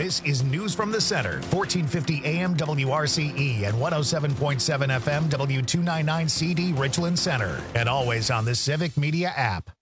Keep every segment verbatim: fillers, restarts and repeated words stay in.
This is News from the Center, fourteen fifty A M W R C E and one oh seven point seven F M W two ninety-nine C D Richland Center. And always on the Civic Media app.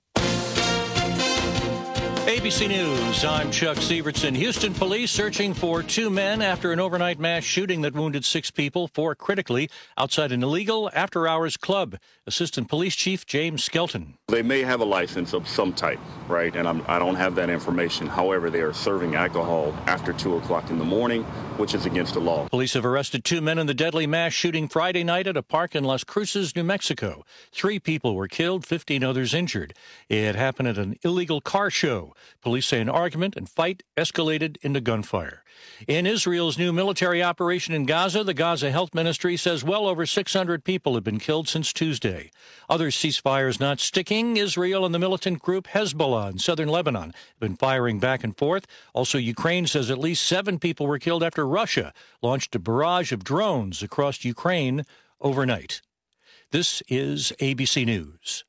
A B C News, I'm Chuck Sievertson. Houston police searching for two men after an overnight mass shooting that wounded six people, four critically, outside an illegal after-hours club. Assistant Police Chief James Skelton. They may have a license of some type, right? And I'm, I don't have that information. However, they are serving alcohol after two o'clock in the morning, which is against the law. Police have arrested two men in the deadly mass shooting Friday night at a park in Las Cruces, New Mexico. Three people were killed, fifteen others injured. It happened at an illegal car show. Police say an argument and fight escalated into gunfire. In Israel's new military operation in Gaza, the Gaza Health Ministry says well over six hundred people have been killed since Tuesday. Other ceasefires not sticking. Israel and the militant group Hezbollah in southern Lebanon have been firing back and forth. Also, Ukraine says at least seven people were killed after Russia launched a barrage of drones across Ukraine overnight. This is A B C News.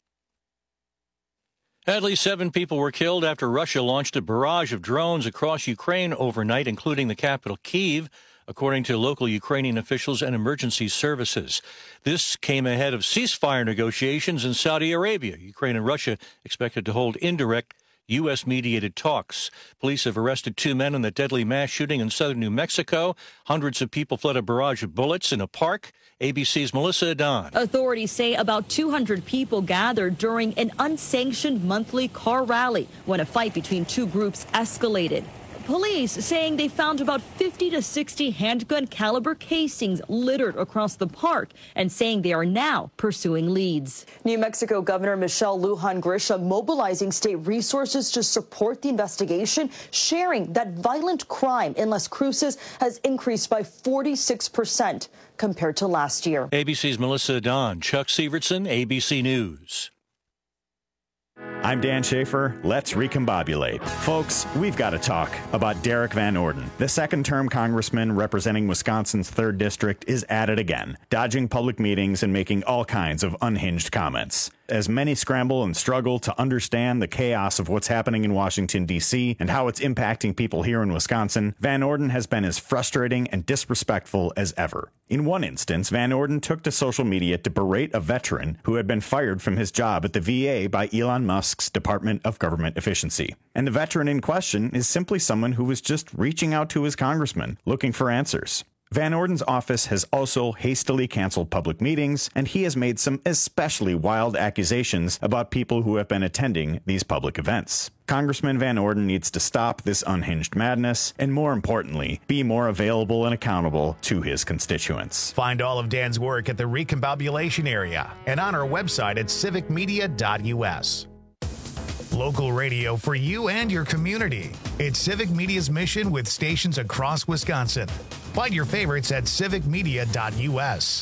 At least seven people were killed after Russia launched a barrage of drones across Ukraine overnight, including the capital, Kyiv, according to local Ukrainian officials and emergency services. This came ahead of ceasefire negotiations in Saudi Arabia. Ukraine and Russia expected to hold indirect U S-mediated talks. Police have arrested two men in the deadly mass shooting in southern New Mexico. Hundreds of people fled a barrage of bullets in a park. A B C's Melissa Adon. Authorities say about two hundred people gathered during an unsanctioned monthly car rally when a fight between two groups escalated. Police saying they found about fifty to sixty handgun caliber casings littered across the park and saying they are now pursuing leads. New Mexico Governor Michelle Lujan Grisham mobilizing state resources to support the investigation, sharing that violent crime in Las Cruces has increased by forty-six percent compared to last year. A B C's Melissa Adon, Chuck Sievertson, A B C News. I'm Dan Schaefer. Let's recombobulate. Folks, we've got to talk about Derek Van Orden. The second-term congressman representing Wisconsin's third District is at it again, dodging public meetings and making all kinds of unhinged comments. As many scramble and struggle to understand the chaos of what's happening in Washington, D C and how it's impacting people here in Wisconsin, Van Orden has been as frustrating and disrespectful as ever. In one instance, Van Orden took to social media to berate a veteran who had been fired from his job at the V A by Elon Musk's Department of Government Efficiency. And the veteran in question is simply someone who was just reaching out to his congressman, looking for answers. Van Orden's office has also hastily canceled public meetings, and he has made some especially wild accusations about people who have been attending these public events. Congressman Van Orden needs to stop this unhinged madness, and more importantly, be more available and accountable to his constituents. Find all of Dan's work at the Recombobulation area and on our website at civic media dot U S. Local radio for you and your community. It's Civic Media's mission with stations across Wisconsin. Find your favorites at civic media dot U S.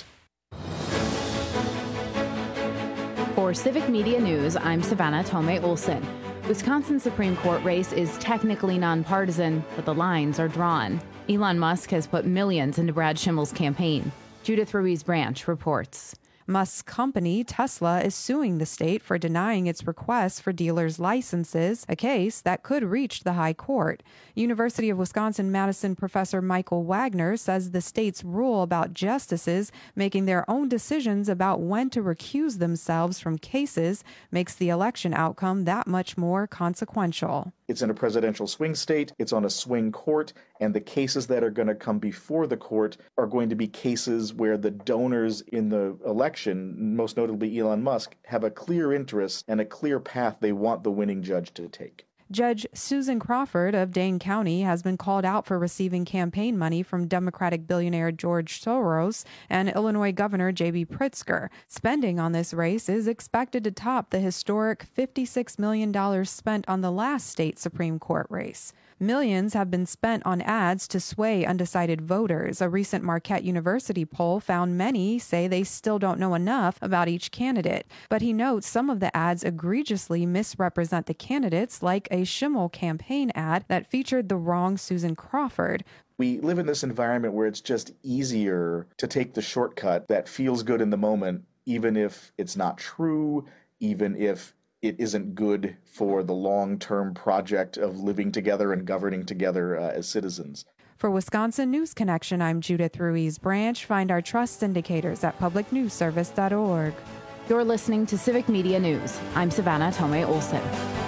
For Civic Media News, I'm Savannah Tomei Olson. Wisconsin's Supreme Court race is technically nonpartisan, but the lines are drawn. Elon Musk has put millions into Brad Schimmel's campaign. Judith Ruiz Branch reports. Musk's company, Tesla, is suing the state for denying its requests for dealers' licenses, a case that could reach the high court. University of Wisconsin-Madison professor Michael Wagner says the state's rule about justices making their own decisions about when to recuse themselves from cases makes the election outcome that much more consequential. It's in a presidential swing state, it's on a swing court, and the cases that are going to come before the court are going to be cases where the donors in the election, most notably Elon Musk, have a clear interest and a clear path they want the winning judge to take. Judge Susan Crawford of Dane County has been called out for receiving campaign money from Democratic billionaire George Soros and Illinois Governor J B Pritzker. Spending on this race is expected to top the historic fifty-six million dollars spent on the last state Supreme Court race. Millions have been spent on ads to sway undecided voters. A recent Marquette University poll found many say they still don't know enough about each candidate. But he notes some of the ads egregiously misrepresent the candidates, like a Schimmel campaign ad that featured the wrong Susan Crawford. We live in this environment where it's just easier to take the shortcut that feels good in the moment, even if it's not true, even if it isn't good for the long-term project of living together and governing together uh, as citizens. For Wisconsin News Connection, I'm Judith Ruiz Branch. Find our trust indicators at public news service dot org. You're listening to Civic Media News. I'm Savannah Tomei Olson.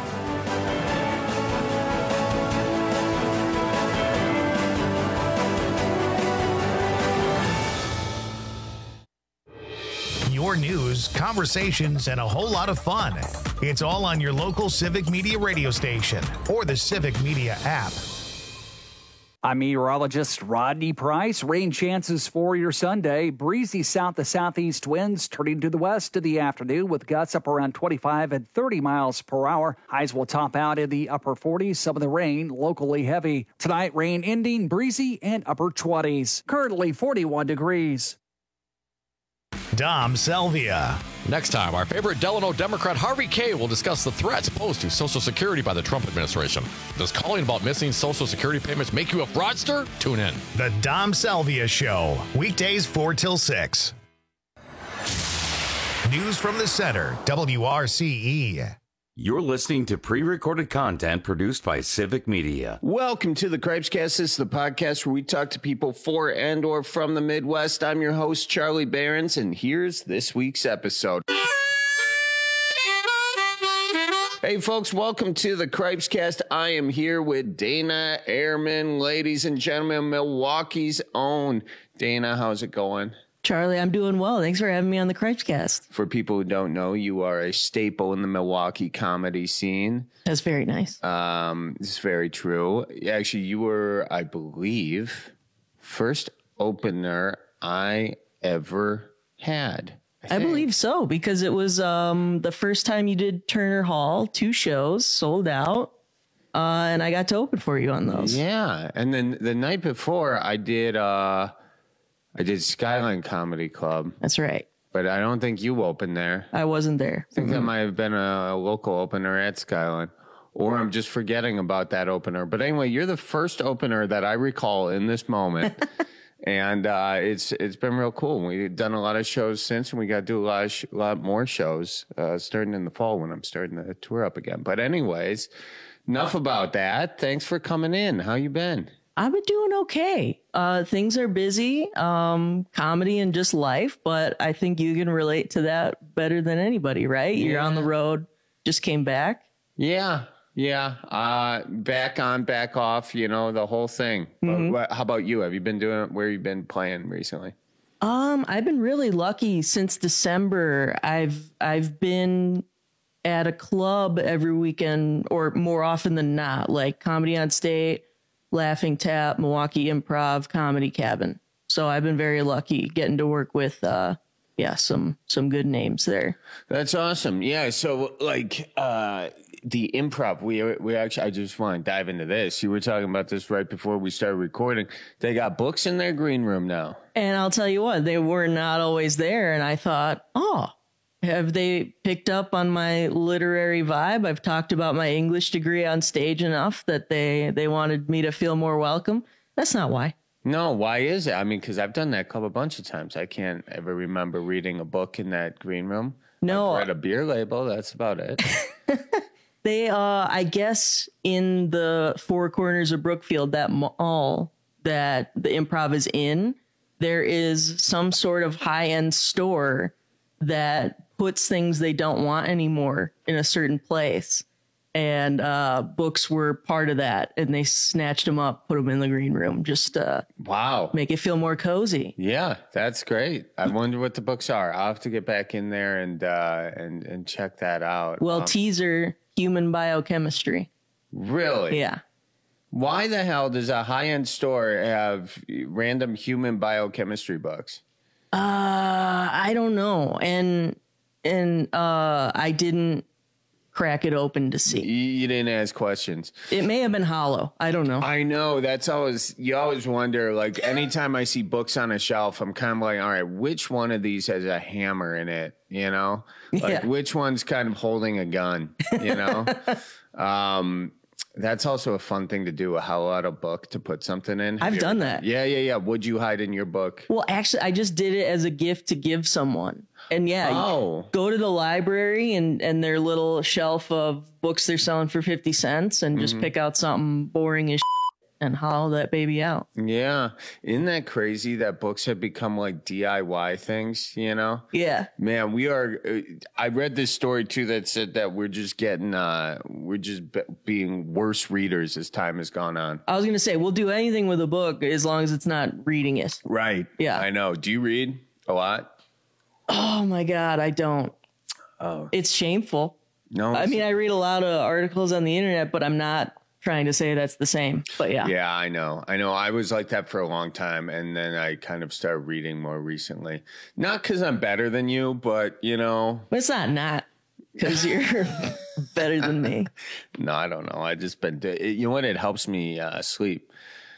Your news, conversations, and a whole lot of fun. It's all on your local Civic Media radio station or the Civic Media app. I'm meteorologist Rodney Price. Rain chances for your Sunday. Breezy south to southeast winds turning to the west in the afternoon with gusts up around twenty-five and thirty miles per hour. Highs will top out in the upper forties. Some of the rain locally heavy. Tonight, rain ending breezy and upper twenties. Currently forty-one degrees. Dom Selvia. Next time, our favorite Delano Democrat Harvey Kaye will discuss the threats posed to Social Security by the Trump administration. Does calling about missing Social Security payments make you a fraudster? Tune in. The Dom Selvia Show, weekdays four till six. News from the center, W R C E. You're listening to pre-recorded content produced by Civic Media. Welcome to the Cripescast. This is the podcast where we talk to people for and or from the Midwest. I'm your host, Charlie Behrens, and here's this week's episode. Hey, folks, welcome to the Cripescast. I am here with Dana Ehrman, ladies and gentlemen, Milwaukee's own. Dana, how's it going? Charlie, I'm doing well. Thanks for having me on the Cripescast. For people who don't know, you are a staple in the Milwaukee comedy scene. That's very nice. Um, this is very true. Actually, you were, I believe, first opener I ever had. I, I believe so, because it was um, the first time you did Turner Hall, two shows, sold out, uh, and I got to open for you on those. Yeah, and then the night before, I did... Uh, I did Skyline Comedy Club. That's right. But I don't think you opened there. I wasn't there. I think mm-hmm. that might have been a, a local opener at Skyline. Or I'm just forgetting about that opener. But anyway, you're the first opener that I recall in this moment. and uh, it's it's been real cool. We've done a lot of shows since, and we got to do a lot, of sh- a lot more shows uh, starting in the fall when I'm starting to tour up again. But anyways, enough about that. Thanks for coming in. How you been? I've been doing okay. Uh, things are busy, um, comedy and just life, but I think you can relate to that better than anybody, right? Yeah. You're on the road, just came back. Yeah, yeah. Uh, back on, back off, you know, the whole thing. Mm-hmm. What, how about you? Have you been doing, where have you been playing recently? Um, I've been really lucky since December. I've, I've been at a club every weekend, or more often than not, like Comedy on State, Laughing Tap, Milwaukee Improv, Comedy Cabin. So I've been very lucky getting to work with, uh, yeah, some some good names there. That's awesome. Yeah. So like uh, the improv, we we actually, I just want to dive into this. You were talking about this right before we started recording. They got books in their green room now. And I'll tell you what, they were not always there. And I thought, oh, have they picked up on my literary vibe? I've talked about my English degree on stage enough that they, they wanted me to feel more welcome. That's not why. No, why is it? I mean, because I've done that club a bunch of times. I can't ever remember reading a book in that green room. No. I've read a beer label. That's about it. They, uh, I guess, in the Four Corners of Brookfield, that mall that the Improv is in, there is some sort of high-end store that puts things they don't want anymore in a certain place. And uh, books were part of that. And they snatched them up, put them in the green room. Just uh, wow, make it feel more cozy. Yeah, that's great. I wonder what the books are. I'll have to get back in there and uh, and, and check that out. Well, um, teaser, human biochemistry. Really? Yeah. Why the hell does a high-end store have random human biochemistry books? Uh, I don't know. And and uh, I didn't crack it open to see. You didn't ask questions. It may have been hollow. I don't know. I know. That's always, you always wonder, like, anytime I see books on a shelf, I'm kind of like, all right, which one of these has a hammer in it? You know, like, yeah. Which one's kind of holding a gun, you know? um, That's also a fun thing to do, a how out a book to put something in. I've done that. Yeah, yeah, yeah. Would you hide in your book? Well, actually, I just did it as a gift to give someone. And yeah, oh. go to the library and, and their little shelf of books they're selling for fifty cents and just Mhm. pick out something boring as and hollow that baby out. Yeah. Isn't that crazy that books have become like D I Y things, you know? Yeah. Man, we are. Uh, I read this story too that said that we're just getting, uh, we're just be- being worse readers as time has gone on. I was going to say, we'll do anything with a book as long as it's not reading it. Right. Yeah. I know. Do you read a lot? Oh my God, I don't. Oh. It's shameful. No. I mean, I read a lot of articles on the internet, but I'm not trying to say that's the same. But yeah. Yeah, I know. I know. I was like that for a long time. And then I kind of started reading more recently. Not because I'm better than you, but, you know. But it's not not because you're better than me. No, I don't know. I just been, you know what? It helps me uh, sleep.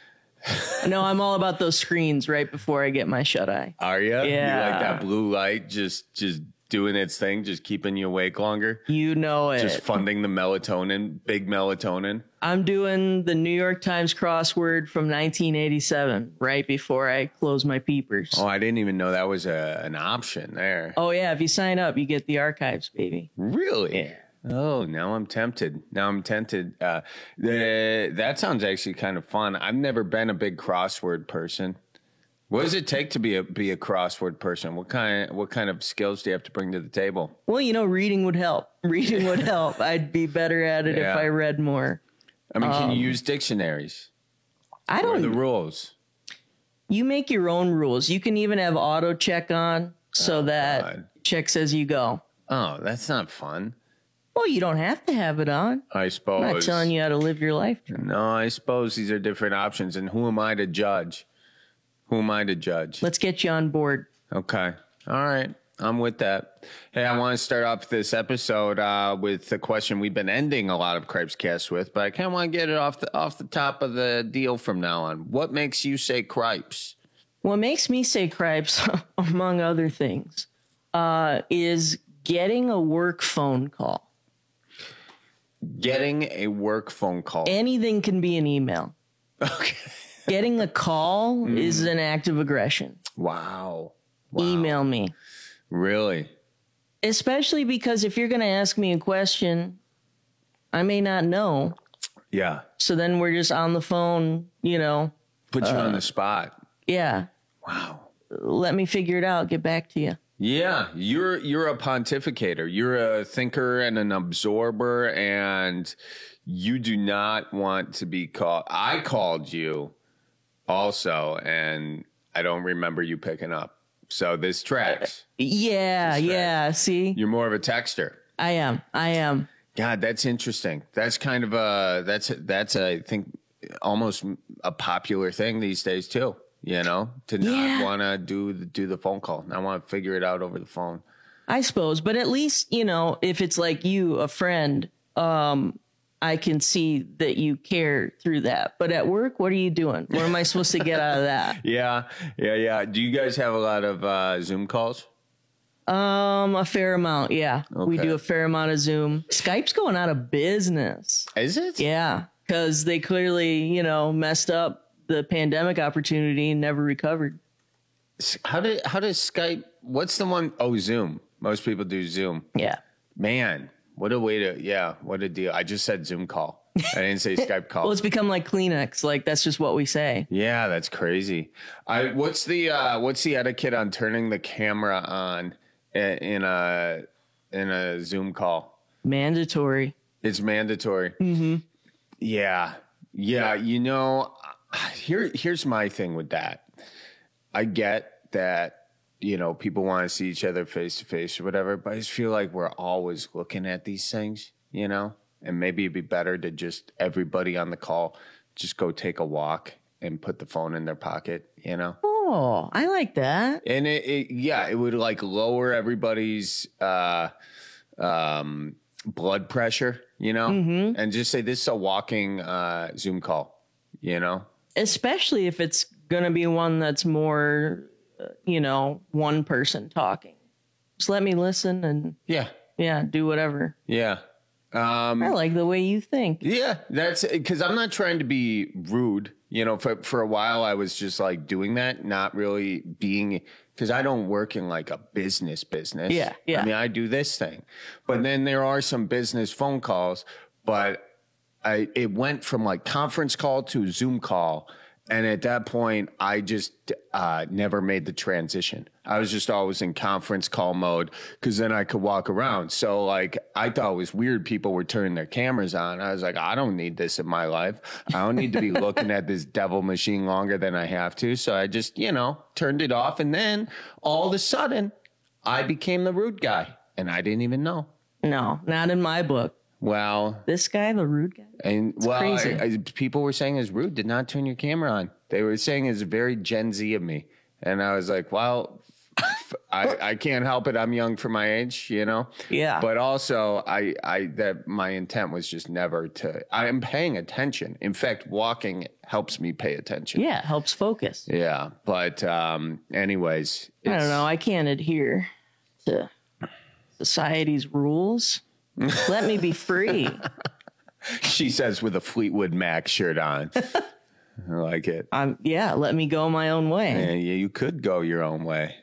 No, I'm all about those screens right before I get my shut eye. Are you? Yeah. You like that blue light just, just doing its thing, just keeping you awake longer? You know it. Just funding the melatonin, big melatonin. I'm doing the New York Times crossword from nineteen eighty-seven right before I close my peepers. Oh, I didn't even know that was a, an option there. Oh, yeah. If you sign up, you get the archives, baby. Really? Yeah. Oh, now I'm tempted. Now I'm tempted. Uh, the, that sounds actually kind of fun. I've never been a big crossword person. What does it take to be a be a crossword person? What kind what kind of skills do you have to bring to the table? Well, you know, reading would help. Reading would help. I'd be better at it Yeah. if I read more. I mean, can Um, you use dictionaries? I What are don't. the rules? You make your own rules. You can even have auto check on so that God. checks as you go. Oh, that's not fun. Well, you don't have to have it on. I suppose. I'm not telling you how to live your life. No, I suppose these are different options. And who am I to judge? Who am I to judge? Let's get you on board. Okay. All right. I'm with that. Hey, I want to start off this episode uh, with the question we've been ending a lot of Cripes Cast with, but I kind of want to get it off the off the top of the deal from now on. What makes you say Cripes? What makes me say cripes, among other things, uh, is getting a work phone call. Getting a work phone call. Anything can be an email. Okay. Getting a call Mm. is an act of aggression. Wow. Wow. Email me. Really? Especially because if you're going to ask me a question, I may not know. Yeah. So then we're just on the phone, you know. Put you uh, on the spot. Yeah. Wow. Let me figure it out. Get back to you. Yeah, you're you're a pontificator. You're a thinker and an absorber, and you do not want to be called. I called you also, and I don't remember you picking up. So this tracks. Yeah, This tracks. yeah. See, You're more of a texter. I am. I am. God, that's interesting. That's kind of a that's that's a, I think almost a popular thing these days too. You know, to not Yeah. want to do the, do the phone call. I want to figure it out over the phone. I suppose, but at least, you know, if it's like you, a friend, um, I can see that you care through that. But at work, what are you doing? What am I supposed to get out of that? Yeah, yeah, yeah. Do you guys have a lot of uh, Zoom calls? Um, a fair amount. Yeah, we Okay. do a fair amount of Zoom. Skype's going out of business. Is it? Yeah, because they clearly, you know, messed up the pandemic opportunity and never recovered. How did how does Skype? What's the one? Oh, Zoom. Most people do Zoom. Yeah. Man, what a way to yeah, what a deal. I just said Zoom call. I didn't say Skype call. Well, it's become like Kleenex. Like that's just what we say. Yeah, that's crazy. I what's the uh, what's the etiquette on turning the camera on i- in a in a Zoom call? Mandatory. It's mandatory. Mm-hmm. Yeah. Yeah, you know, here here's my thing with that. I get that, you know, people want to see each other face to face or whatever, but I just feel like we're always looking at these things, you know? And maybe it'd be better to just everybody on the call just go take a walk and put the phone in their pocket, you know? Oh, I like that. And it, it yeah, it would like lower everybody's uh um blood pressure, you know? Mm-hmm. And just say this is a walking uh Zoom call, you know? Especially if it's going to be one that's more, uh, you know, one person talking. Just let me listen and Yeah. yeah, do whatever. Yeah. Um, I like the way you think. Yeah, that's because I'm not trying to be rude. You know, for for a while I was just like doing that, not really being, because I don't work in like a business business. Yeah, yeah. I mean, I do this thing, but then there are some business phone calls, but I it went from like conference call to Zoom call. And at that point, I just uh, never made the transition. I was just always in conference call mode because then I could walk around. So, like, I thought it was weird people were turning their cameras on. I was like, I don't need this in my life. I don't need to be looking at this devil machine longer than I have to. So I just, you know, turned it off. And then all of a sudden, I became the rude guy. And I didn't even know. No, not in my book. Well, this guy, the rude guy. And it's well, crazy. I, I, people were saying is rude. Did not turn your camera on. They were saying it's very Gen Z of me, and I was like, well, I, I can't help it. I'm young for my age, you know. Yeah. But also, I I that my intent was just never to. I am paying attention. In fact, walking helps me pay attention. Yeah, helps focus. Yeah, but um, anyways, I don't know. I can't adhere to society's rules. Let me be free. She says with a Fleetwood Mac shirt on. I like it. Um, yeah, let me go my own way. Yeah, yeah, you could go your own way.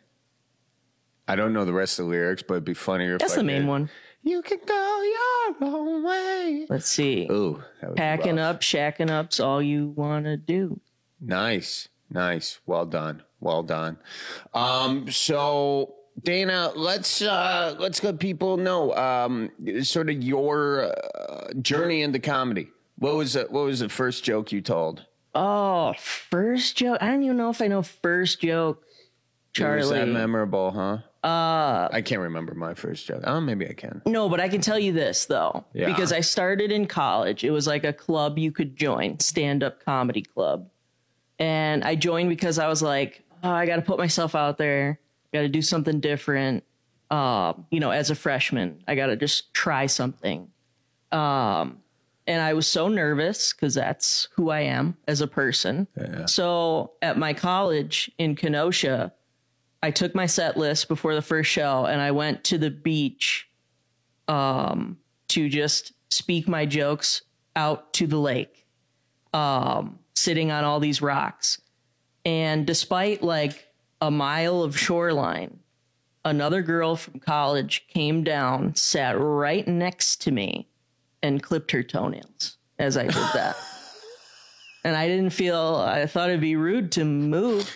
I don't know the rest of the lyrics, but it'd be funnier if That's I the main did. one. You can go your own way. Let's see. Ooh, that was Packing rough. up, shacking up's all you want to do. Nice, nice. Well done. Well done. Um, so Dana, let's uh, let's let people know um, sort of your uh, journey into comedy. What was the, what was the first joke you told? Oh, first joke. I don't even know if I know first joke. Charlie. Was that memorable, huh? Uh, I can't remember my first joke. Oh, maybe I can. No, but I can tell you this, though, Yeah. because I started in college. It was like a club you could join, stand-up comedy club. And I joined because I was like, oh, I got to put myself out there. Got to do something different. Uh, you know, as a freshman, I got to just try something. Um, and I was so nervous because that's who I am as a person. Yeah. So at my college in Kenosha, I took my set list before the first show and I went to the beach um, to just speak my jokes out to the lake, um, sitting on all these rocks. And despite like a mile of shoreline, another girl from college came down, sat right next to me, and clipped her toenails as I did that. And I didn't feel, I thought it'd be rude to move.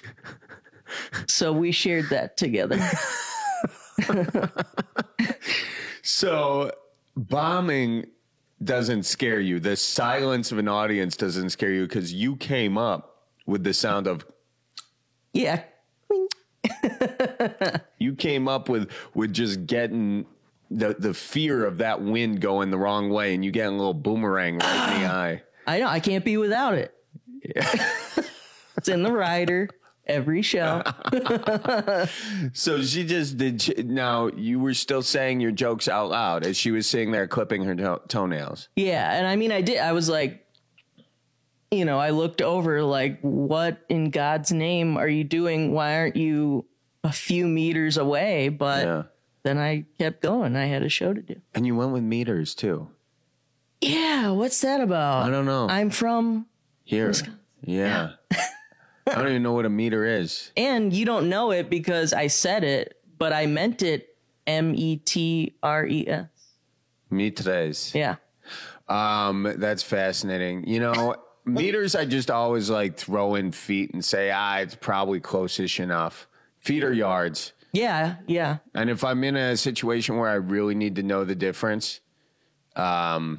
So we shared that together. So bombing doesn't scare you. The silence of an audience doesn't scare you because you came up with the sound of. Yeah. You came up with with just getting the the fear of that wind going the wrong way, and you get a little boomerang right in the eye. I know. I can't be without it. Yeah. It's in the rider every show. So she just did. She, now you were still saying your jokes out loud as she was sitting there clipping her to- toenails. Yeah. And I mean, I did. I was like, you know, I looked over like, what in God's name are you doing? Why aren't you a few meters away? But Yeah. then I kept going. I had a show to do. And you went with meters too. Yeah. What's that about? I don't know. I'm from Here. Wisconsin. Yeah. I don't even know what a meter is. And you don't know it because I said it, but I meant it M E T R E S. Metres. Yeah. Um, that's fascinating. You know, meters, I just always like throw in feet and say, ah, it's probably close-ish enough. Feet or yards. Yeah. Yeah. And if I'm in a situation where I really need to know the difference, um,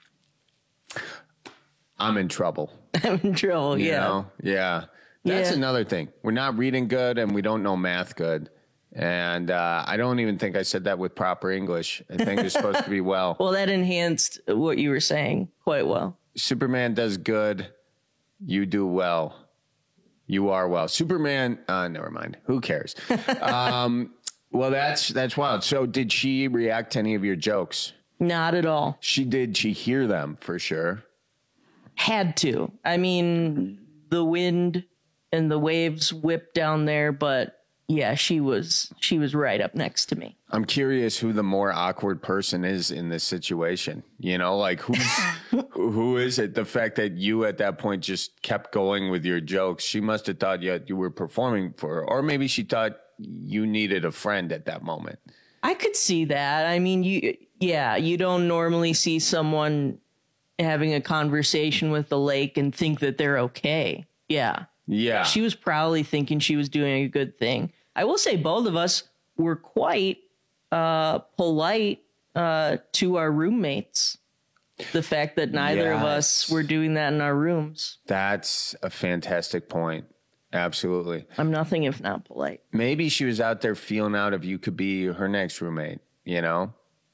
I'm in trouble. I'm in trouble. You Yeah. know? Yeah. That's Yeah. another thing. We're not reading good and we don't know math good. And uh, I don't even think I said that with proper English. I think it's supposed to be well. Well, that enhanced what you were saying quite well. Superman does good. You do well. You are well. Superman, uh, never mind. Who cares? um, well, that's that's wild. So did she react to any of your jokes? Not at all. She did. She hear them for sure. Had to. I mean, the wind and the waves whipped down there, but yeah, she was she was right up next to me. I'm curious who the more awkward person is in this situation. You know, like who's who is it? The fact that you at that point just kept going with your jokes. She must have thought you you were performing for her, or maybe she thought you needed a friend at that moment. I could see that. I mean, you yeah, you don't normally see someone having a conversation with the lake and think that they're okay. Yeah. Yeah. She was probably thinking she was doing a good thing. I will say both of us were quite uh, polite uh, to our roommates. The fact that neither yes. of us were doing that in our rooms. That's a fantastic point. Absolutely. I'm nothing if not polite. Maybe she was out there feeling out if you could be her next roommate, you know?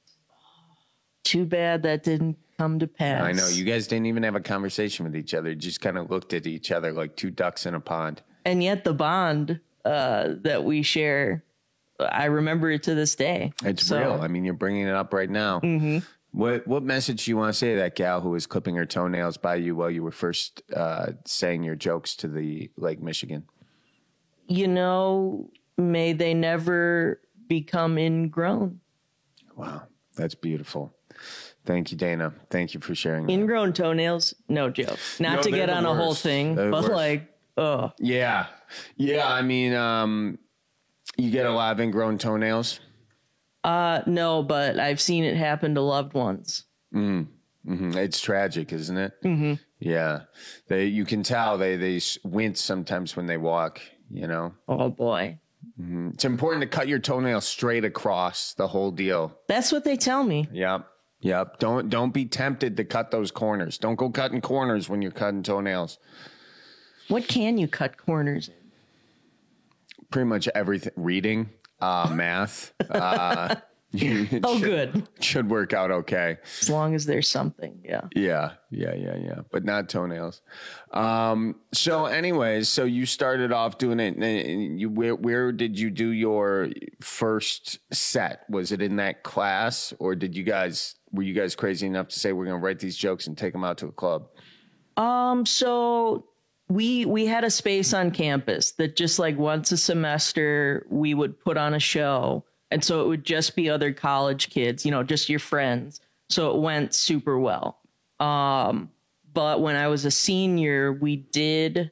Too bad that didn't come to pass. I know. You guys didn't even have a conversation with each other. You just kind of looked at each other like two ducks in a pond. And yet the bond uh, that we share, I remember it to this day. It's so. real. I mean, you're bringing it up right now. Mm-hmm. What what message do you want to say to that gal who was clipping her toenails by you while you were first uh, saying your jokes to the Lake Michigan? You know, may they never become ingrown. Wow, that's beautiful. Thank you, Dana. Thank you for sharing that. Ingrown toenails, no joke. Not no, to get on worst. a whole thing, they're but worst. like, oh. Yeah. Yeah, I mean, um, you get a lot of ingrown toenails? Uh, no, but I've seen it happen to loved ones. Mm. Mm-hmm. It's tragic, isn't it? Mm-hmm. Yeah. They, you can tell they, they wince sometimes when they walk, you know? Oh, boy. Mm-hmm. It's important to cut your toenails straight across the whole deal. That's what they tell me. Yep. Yep. Don't don't be tempted to cut those corners. Don't go cutting corners when you're cutting toenails. What can you cut corners in? Pretty much everything. Reading, uh, math. Uh, oh, should, good. Should work out okay. As long as there's something. Yeah. Yeah. Yeah. Yeah. Yeah. But not toenails. Um, so anyways, so you started off doing it. And you, where, where did you do your first set? Was it in that class, or did you guys, were you guys crazy enough to say, we're going to write these jokes and take them out to a club? Um, so we, we had a space on campus that just like once a semester we would put on a show. And so it would just be other college kids, you know, just your friends. So it went super well. Um, but when I was a senior, we did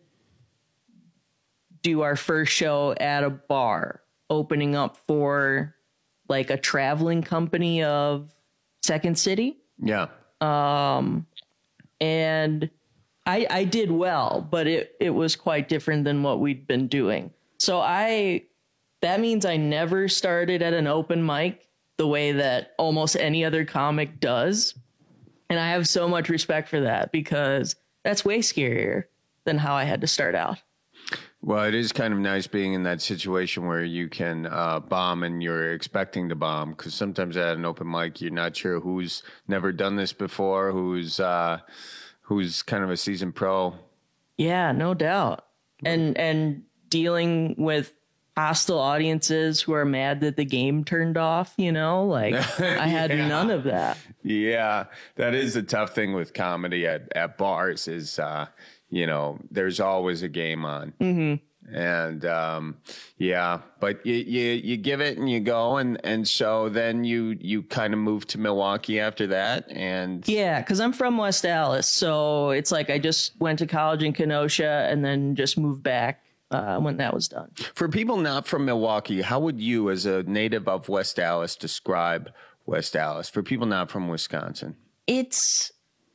do our first show at a bar, opening up for like a traveling company of Second City. Yeah. Um, and I, I did well, but it, it was quite different than what we'd been doing. So I... That means I never started at an open mic the way that almost any other comic does. And I have so much respect for that because that's way scarier than how I had to start out. Well, it is kind of nice being in that situation where you can uh, bomb and you're expecting to bomb, because sometimes at an open mic, you're not sure who's never done this before, who's uh, who's kind of a seasoned pro. Yeah, no doubt. And and dealing with hostile audiences who are mad that the game turned off, you know, like I had yeah. none of that. Yeah, that is a tough thing with comedy at, at bars is, uh, you know, there's always a game on. Mm-hmm. And um, yeah, but you, you you give it and you go. And, and so then you, you kind of move to Milwaukee after that. And yeah, because I'm from West Allis. So it's like I just went to college in Kenosha and then just moved back. Uh, when that was done. For people not from Milwaukee, how would you, as a native of West Allis, describe West Allis? For people not from Wisconsin, it's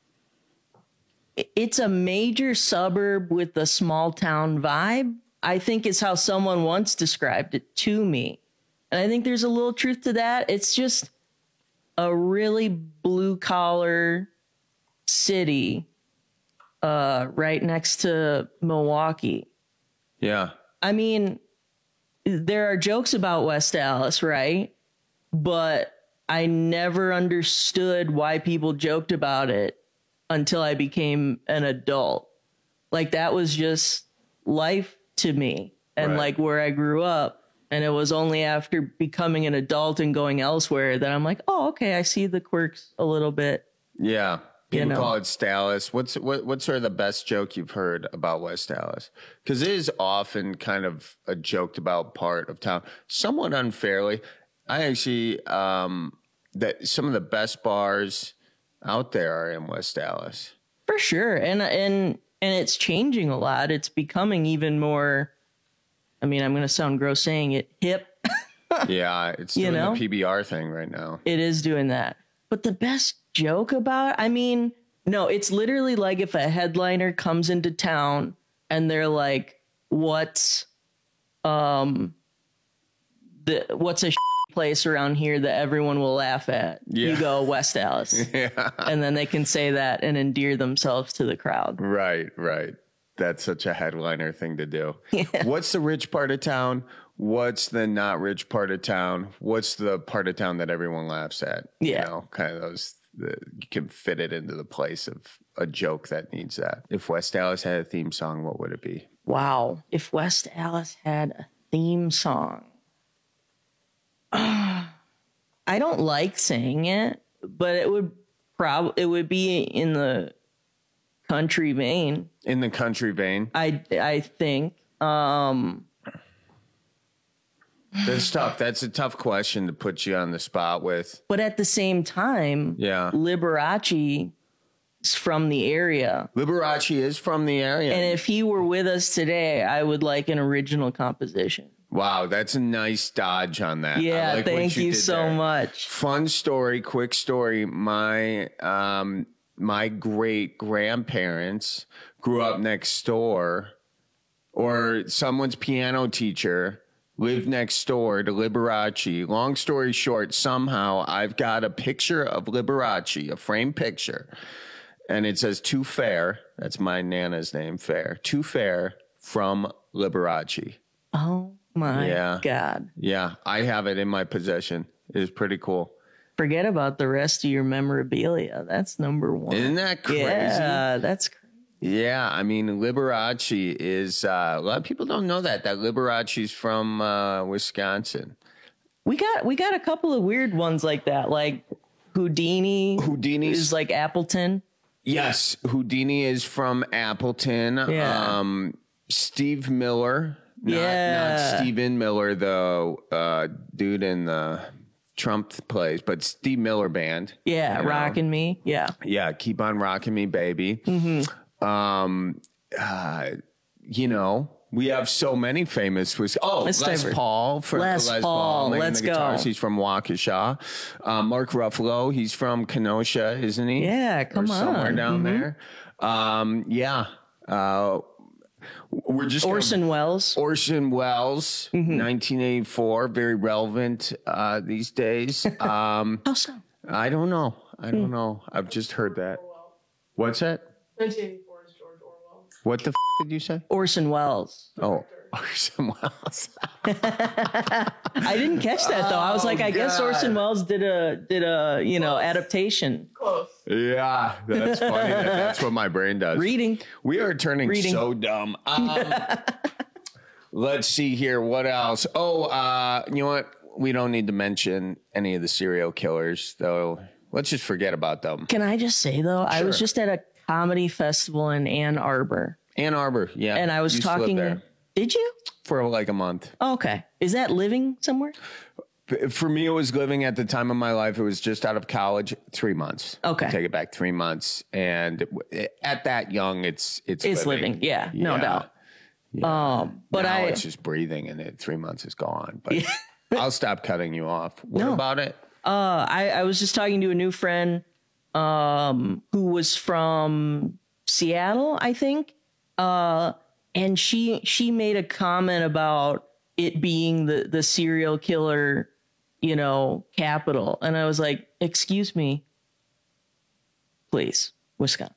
it's a major suburb with a small town vibe. I think is how someone once described it to me, and I think there's a little truth to that. It's just a really blue collar city, uh, right next to Milwaukee. Yeah. I mean, there are jokes about West Allis, right? But I never understood why people joked about it until I became an adult. Like that was just life to me and right. like where I grew up. And it was only after becoming an adult and going elsewhere that I'm like, oh, okay, I see the quirks a little bit. Yeah. People you know? call it Dallas. What's what, what's sort of the best joke you've heard about West Dallas? Because it is often kind of a joked about part of town, somewhat unfairly. I actually um, that some of the best bars out there are in West Dallas. For sure, and and and it's changing a lot. It's becoming even more. I mean, I'm going to sound gross saying it, hip. Yeah, it's You doing know? the P B R thing right now. It is doing that. But the best joke about, I mean, no, it's literally like if a headliner comes into town and they're like, what's um the what's a place around here that everyone will laugh at? Yeah. You go West Dallas. Yeah. And then they can say that and endear themselves to the crowd. Right, right. That's such a headliner thing to do. Yeah. What's the rich part of town? What's the not rich part of town? What's the part of town that everyone laughs at? Yeah. You know, kind of those, the, you can fit it into the place of a joke that needs that. If West Dallas had a theme song, what would it be? Wow. If West Dallas had a theme song. I don't like saying it, but it would probably, it would be in the country vein. In the country vein? I, I think. Um, That's tough. That's a tough question to put you on the spot with. but at the same time, Yeah. Liberace is from the area. Liberace is from the area. And if he were with us today, I would like an original composition. Wow, that's a nice dodge on that. I Yeah, like what thank you did so there. much. Fun story, quick story. My um my great grandparents grew up next door, or someone's piano teacher lived next door to Liberace. Long story short, somehow I've got a picture of Liberace, a framed picture, and it says "To Fair." That's my Nana's name, Fair. "To Fair" from Liberace. Oh my Yeah. God. Yeah, I have it in my possession. It is pretty cool. Forget about the rest of your memorabilia. That's number one. Isn't that crazy? Yeah, that's crazy. Yeah, I mean, Liberace is, uh, a lot of people don't know that, that Liberace's from uh, Wisconsin. We got we got a couple of weird ones like that, like Houdini. Houdini is like Appleton. Yes, Houdini is from Appleton. Yeah. Um, Steve Miller. Not, Yeah. Not Stephen Miller, the uh, dude in the Trump plays, but Steve Miller Band. Yeah, you know? Rockin' Me. Yeah. Yeah, Keep on Rocking Me, Baby. Mm-hmm. Um, uh, you know, we have so many famous. Was oh, Let's Les diver- Paul for Les Paul, Laying let's the guitars. go. He's from Waukesha. Uh, Mark Ruffalo, he's from Kenosha, isn't he? Yeah, come or somewhere on. down Mhm. there. Um, yeah. Uh, we're just Orson gonna, Welles. Orson Welles, Mm-hmm. nineteen eighty-four, very relevant uh, these days. Um, How so? I don't know. I Hmm. don't know. I've just heard that. What's that? nineteen eighty-four is George Orwell. What the f- did you say? Orson Welles. Oh, Orson Welles. I didn't catch that though. I was Oh, like, I guess God. Orson Welles did a did a you know adaptation. Close. Yeah, that's funny. that, that's what my brain does. Reading. We are turning Reading. so dumb. Um, let's see here. What else? Oh, uh, you know what? We don't need to mention any of the serial killers, though. Let's just forget about them. Can I just say though, I was Sure. just at a comedy festival in Ann Arbor, Ann Arbor, yeah. and I was Used to live talking. there Did you? for like a month. Oh, okay. Is that living somewhere? For me, it was living at the time of my life. It was just out of college, three months. Okay. Take it back, three months. And at that young, it's it's It's living. Yeah, no doubt. Um, but now I it's just breathing, and it three months is gone. But I'll stop cutting you off. What No. about it? Uh, I, I was just talking to a new friend um, who was from Seattle, I think. Uh, and she she made a comment about it being the, the serial killer, you know, capital. And I was like, excuse me, please, Wisconsin.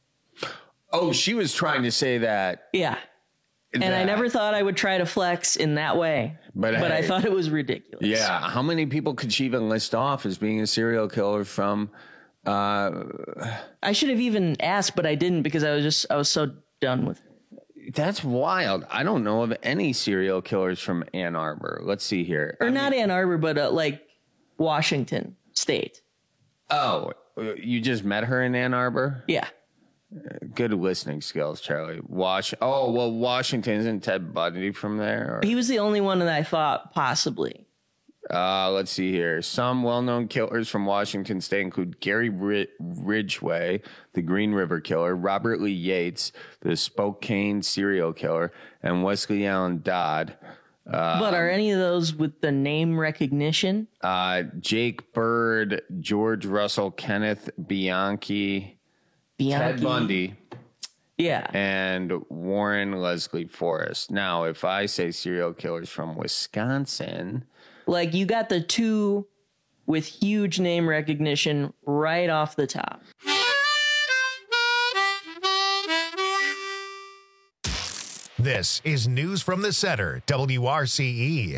Oh, she was trying to say that. Yeah. And I that- never thought I would try to flex in that way. But, But I hey, thought it was ridiculous. Yeah. How many people could she even list off as being a serial killer from? Uh, I should have even asked, but I didn't because I was just, I was so done with it. that's wild. I don't know of any serial killers from Ann Arbor. Let's see here. Or I not mean- Ann Arbor, but uh, like Washington State. Oh, you just met her in Ann Arbor? Yeah. Good listening skills, Charlie. Wash. Oh, well, Washington, isn't Ted Bundy from there? Or? He was the only one that I thought possibly. Uh, let's see here. Some well-known killers from Washington State include Gary Rid- Ridgway, the Green River Killer, Robert Lee Yates, the Spokane serial killer, and Wesley Allen Dodd. Uh, but are any of those with the name recognition? Uh, Jake Bird, George Russell, Kenneth Bianchi, Bianchi? Ted Bundy. Yeah. And Warren Leslie Forrest. Now, if I say serial killers from Wisconsin... Like, you got the two with huge name recognition right off the top. This is News from the Center, W R C E.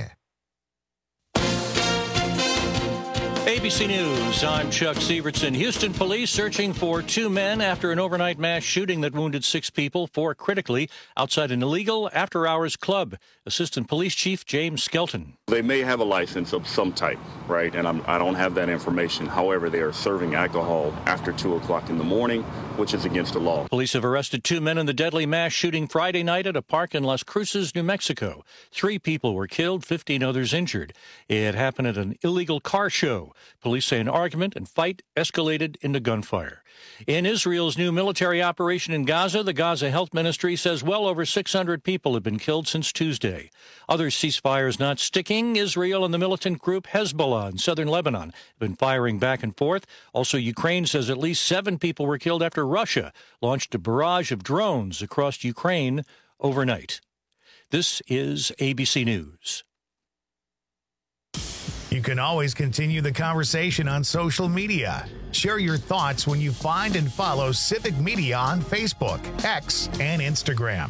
A B C News, I'm Chuck Sievertson. Houston police searching for two men after an overnight mass shooting that wounded six people, four critically, outside an illegal after-hours club. Assistant Police Chief James Skelton. They may have a license of some type, right? And I'm, I don't have that information. However, they are serving alcohol after two o'clock in the morning, which is against the law. Police have arrested two men in the deadly mass shooting Friday night at a park in Las Cruces, New Mexico. Three people were killed, fifteen others injured. It happened at an illegal car show. Police say an argument and fight escalated into gunfire. In Israel's new military operation in Gaza, the Gaza Health Ministry says well over six hundred people have been killed since Tuesday. Other ceasefires not sticking. Israel and the militant group Hezbollah in southern Lebanon have been firing back and forth. Also, Ukraine says at least seven people were killed after Russia launched a barrage of drones across Ukraine overnight. This is A B C News. You can always continue the conversation on social media. Share your thoughts when you find and follow Civic Media on Facebook, X, and Instagram.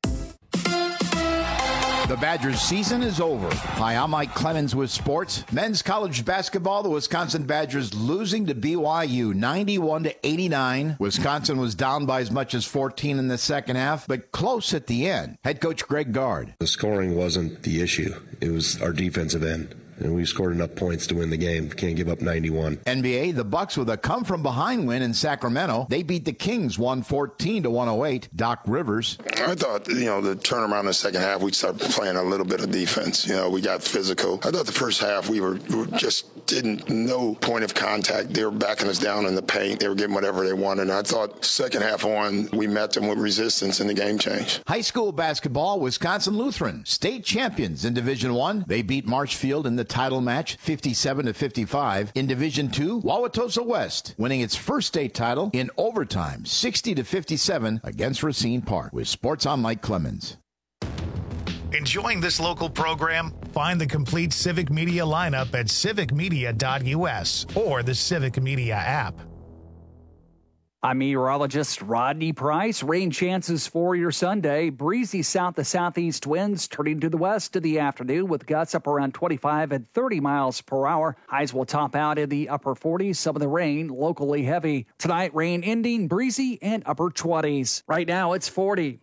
The Badgers season is over. Hi, I'm Mike Clemens with sports. Men's college basketball, the Wisconsin Badgers losing to B Y U ninety-one to eighty-nine. Wisconsin was down by as much as fourteen in the second half, but close at the end. Head coach Greg Gard. The scoring wasn't the issue. It was our defensive end. And we scored enough points to win the game. Can't give up ninety-one. N B A, the Bucks with a come-from-behind win in Sacramento. They beat the Kings one fourteen to one oh eight. Doc Rivers. I thought, you know, the turnaround in the second half, we started playing a little bit of defense. You know, we got physical. I thought the first half we were, we were just didn't, no point of contact. They were backing us down in the paint. They were getting whatever they wanted. And I thought second half on, we met them with resistance and the game changed. High school basketball, Wisconsin Lutheran, state champions in Division One. They beat Marshfield in the title match fifty-seven to fifty-five. In Division Two, Wauwatosa West winning its first state title in overtime sixty to fifty-seven against Racine Park. With Sports, I'm Mike Clemens. Enjoying this local program? Find the complete Civic Media lineup at civic media dot U S or the Civic Media app. I'm meteorologist Rodney Price. Rain chances for your Sunday. Breezy south to southeast winds turning to the west to the afternoon with gusts up around twenty-five and thirty miles per hour. Highs will top out in the upper forties. Some of the rain locally heavy. Tonight, rain ending, breezy, and upper twenties. Right now, it's forty.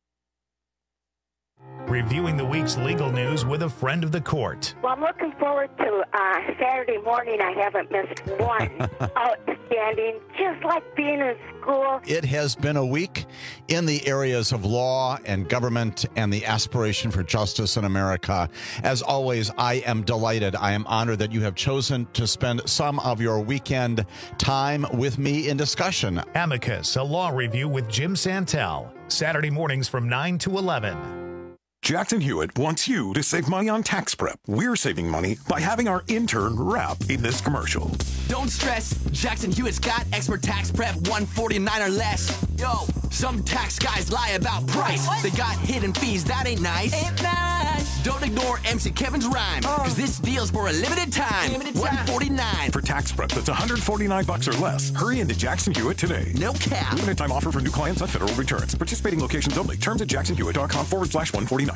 Reviewing the week's legal news with a friend of the court. Well, I'm looking forward to uh, Saturday morning. I haven't missed one. Outstanding, just like being in school. It has been a week in the areas of law and government and the aspiration for justice in America. As always, I am delighted. I am honored that you have chosen to spend some of your weekend time with me in discussion. Amicus, a law review with Jim Santel. Saturday mornings from nine to eleven. Jackson Hewitt wants you to save money on tax prep. We're saving money by having our intern rap in this commercial. Don't stress, Jackson Hewitt's got expert tax prep one forty-nine or less. Yo, some tax guys lie about price. What? They got hidden fees, that ain't nice. Ain't nice. Don't ignore M C Kevin's rhyme, because oh. this deal's for a limited time. Limited time. one forty-nine. For tax prep that's one forty-nine bucks or less, hurry into Jackson Hewitt today. No cap. Limited time offer for new clients on federal returns. Participating locations only. Terms at jackson hewitt dot com forward slash one forty-nine. Streaming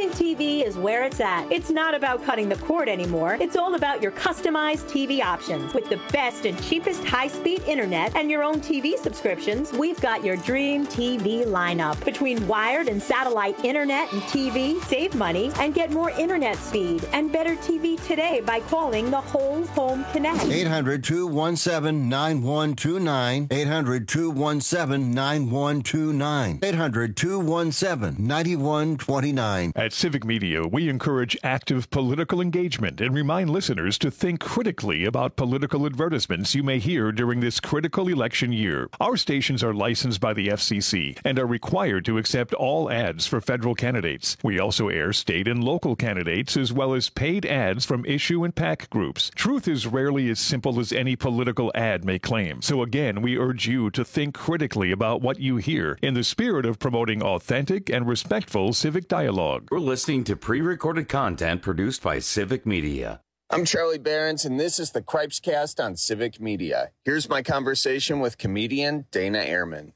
Streaming T V is where it's at. It's not about cutting the cord anymore. It's all about your customized T V options. With the best and cheapest high-speed internet and your own T V subscriptions, we've got your dream T V lineup. Between wired and satellite internet and T V, save money and get more internet speed and better T V today by calling the Whole Home Connect. eight hundred, two one seven, nine one two nine. eight hundred, two one seven, nine one two nine. eight hundred, two one seven, nine one two nine. At Civic Media, we encourage active political engagement and remind listeners to think critically about political advertisements you may hear during this critical election year. Our stations are licensed by the F C C and are required to accept all ads for federal candidates. We also air state and local candidates as well as paid ads from issue and PAC groups. Truth is rarely as simple as any political ad may claim. So again, we urge you to think critically about what you hear in the spirit of promoting authentic and respectful civic dialogue. We're listening to pre-recorded content produced by Civic Media. I'm Charlie Behrens, and this is the Cripes Cast on Civic Media. Here's my conversation with comedian Dana Ehrman.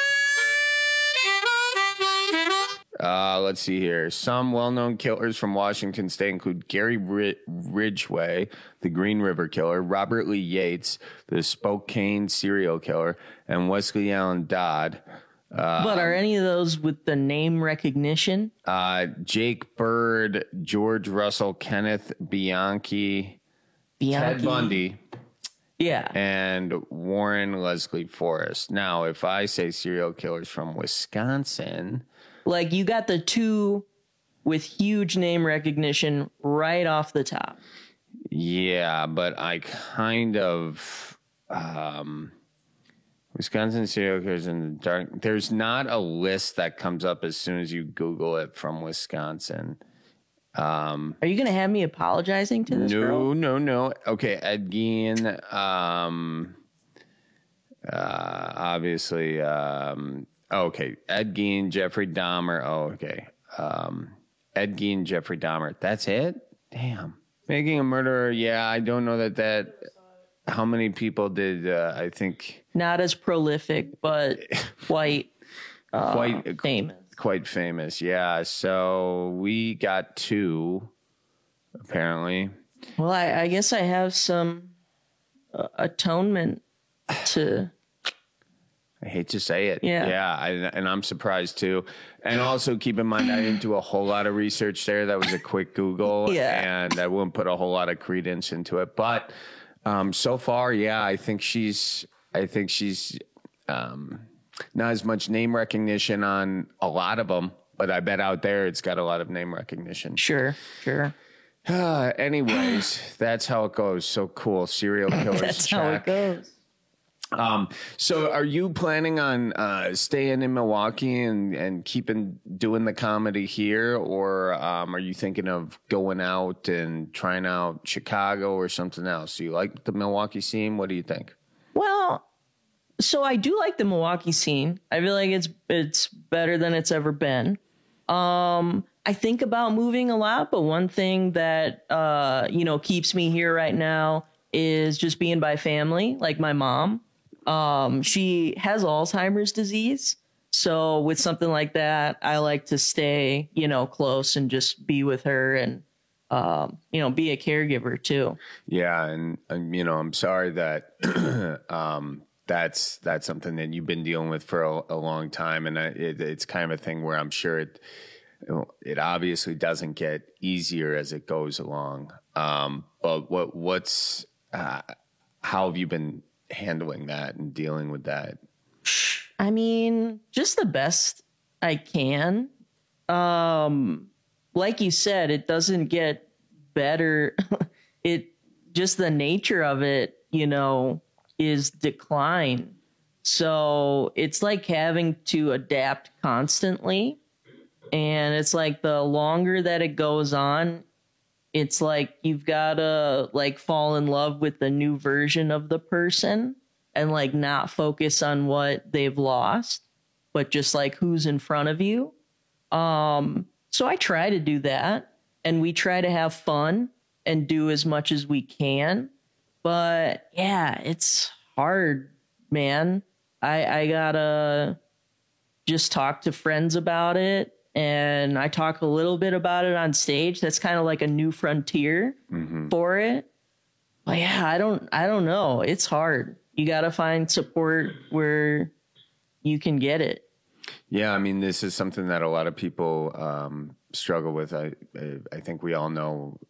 Uh, let's see here. Some well-known killers from Washington State include Gary Rid- Ridgway, the Green River Killer, Robert Lee Yates, the Spokane serial killer, and Wesley Allen Dodd. Uh, but are any of those with the name recognition? Uh, Jake Bird, George Russell, Kenneth Bianchi, Bianchi? Ted Bundy. Yeah. And Warren Leslie Forrest. Now, if I say serial killers from Wisconsin... Like, you got the two with huge name recognition right off the top. Yeah, but I kind of... Um, Wisconsin serial killers in the dark. There's not a list that comes up as soon as you Google it from Wisconsin. Um, Are you going to have me apologizing to this no, girl? No, no, no. Okay, Ed Gein. Um, uh, obviously... Um, Oh, okay. Ed Gein, Jeffrey Dahmer. Oh, okay. Um, Ed Gein, Jeffrey Dahmer. That's it? Damn. Making a murderer. Yeah, I don't know that that. How many people did, uh, I think. Not as prolific, but quite, uh, quite famous. Quite famous. Yeah. So we got two, apparently. Well, I, I guess I have some uh, atonement to. I hate to say it. Yeah. Yeah. I, and I'm surprised too. And also keep in mind, I didn't do a whole lot of research there. That was a quick Google. Yeah. And I wouldn't put a whole lot of credence into it. But um, so far, yeah, I think she's, I think she's um, not as much name recognition on a lot of them. But I bet out there it's got a lot of name recognition. Sure. Sure. Uh, anyways, that's how it goes. So cool. Serial killers. That's check. how it goes. Um, so are you planning on, uh, staying in Milwaukee and, and keeping doing the comedy here? Or, um, are you thinking of going out and trying out Chicago or something else? Do you like the Milwaukee scene? What do you think? Well, so I do like the Milwaukee scene. I feel like it's, it's better than it's ever been. Um, I think about moving a lot, but one thing that, uh, you know, keeps me here right now is just being by family, like my mom. Um, she has Alzheimer's disease. So with something like that, I like to stay, you know, close and just be with her and, um, you know, be a caregiver too. Yeah. And, and you know, I'm sorry that, um, that's, that's something that you've been dealing with for a, a long time. And I, it, it's kind of a thing where I'm sure it, it obviously doesn't get easier as it goes along. Um, but what, what's, uh, how have you been handling that and dealing with that? I mean, just the best I can. Um, like you said, it doesn't get better. It just the nature of it, you know, is decline. So it's like having to adapt constantly. And it's like the longer that it goes on, it's like you've got to like fall in love with the new version of the person and like not focus on what they've lost, but just like who's in front of you. Um, so I try to do that, and we try to have fun and do as much as we can. But yeah, it's hard, man. I, I gotta just talk to friends about it and I talk a little bit about it on stage. That's kind of like a new frontier Mm-hmm. for it. But yeah, I don't, I don't know. It's hard. You got to find support where you can get it. Yeah, I mean, this is something that a lot of people um, struggle with. I, I think we all know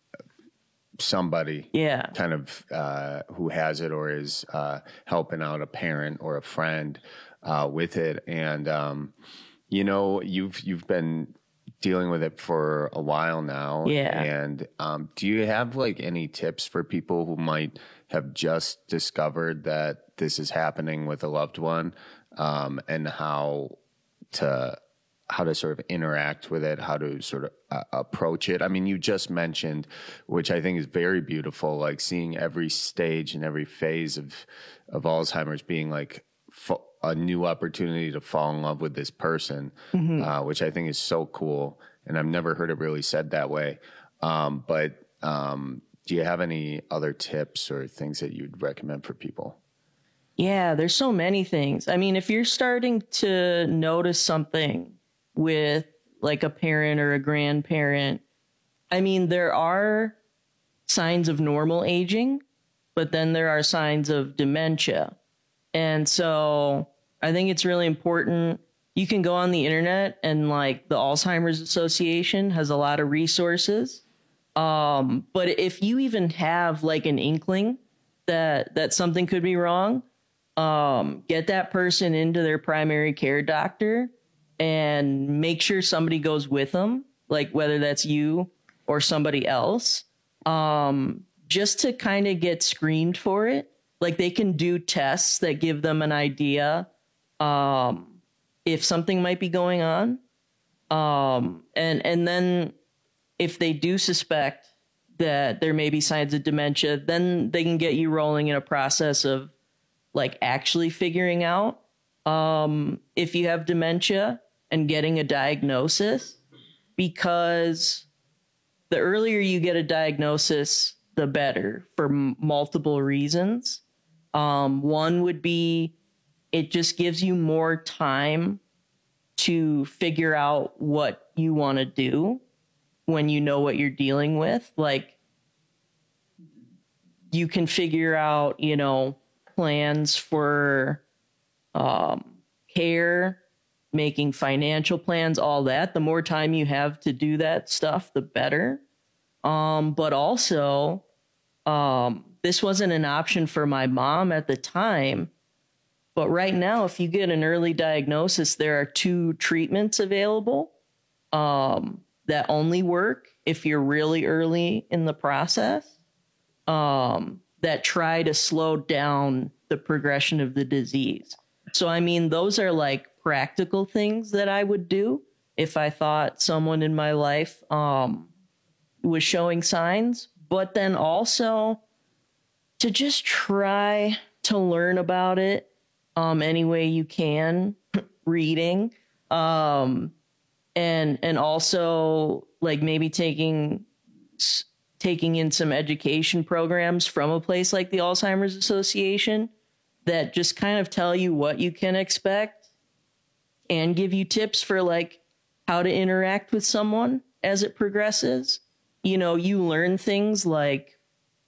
somebody, yeah, kind of uh, who has it or is uh, helping out a parent or a friend uh, with it. And um, you know, you've you've been dealing with it for a while now. Yeah. And um, do you have like any tips for people who might have just discovered that this is happening with a loved one, um, and how to how to sort of interact with it, how to sort of uh, approach it? I mean, you just mentioned, which I think is very beautiful, like seeing every stage and every phase of of Alzheimer's being like fo- a new opportunity to fall in love with this person, Mhm. uh, which I think is so cool. And I've never heard it really said that way. Um, but um, do you have any other tips or things that you'd recommend for people? Yeah, there's so many things. I mean, if you're starting to notice something with like a parent or a grandparent, I mean, there are signs of normal aging, but then there are signs of dementia. And so I think it's really important. You can go on the internet, and like the Alzheimer's Association has a lot of resources. Um, but if you even have like an inkling that, that something could be wrong, um, get that person into their primary care doctor and make sure somebody goes with them, like whether that's you or somebody else, um, just to kind of get screened for it. Like they can do tests that give them an idea um, if something might be going on. Um, and, and then if they do suspect that there may be signs of dementia, then they can get you rolling in a process of like actually figuring out um, if you have dementia and getting a diagnosis, because the earlier you get a diagnosis, the better for m- multiple reasons. Um, one would be it just gives you more time to figure out what you want to do when you know what you're dealing with. Like you can figure out, you know, plans for um, care, making financial plans, all that. The more time you have to do that stuff, the better. Um, but also, um, this wasn't an option for my mom at the time. But right now, if you get an early diagnosis, there are two treatments available um, that only work if you're really early in the process, um, that try to slow down the progression of the disease. So, I mean, those are like practical things that I would do if I thought someone in my life um, was showing signs, but then also to just try to learn about it um, any way you can, reading, um, and and also like maybe taking taking in some education programs from a place like the Alzheimer's Association that just kind of tell you what you can expect and give you tips for like how to interact with someone as it progresses. You know, you learn things like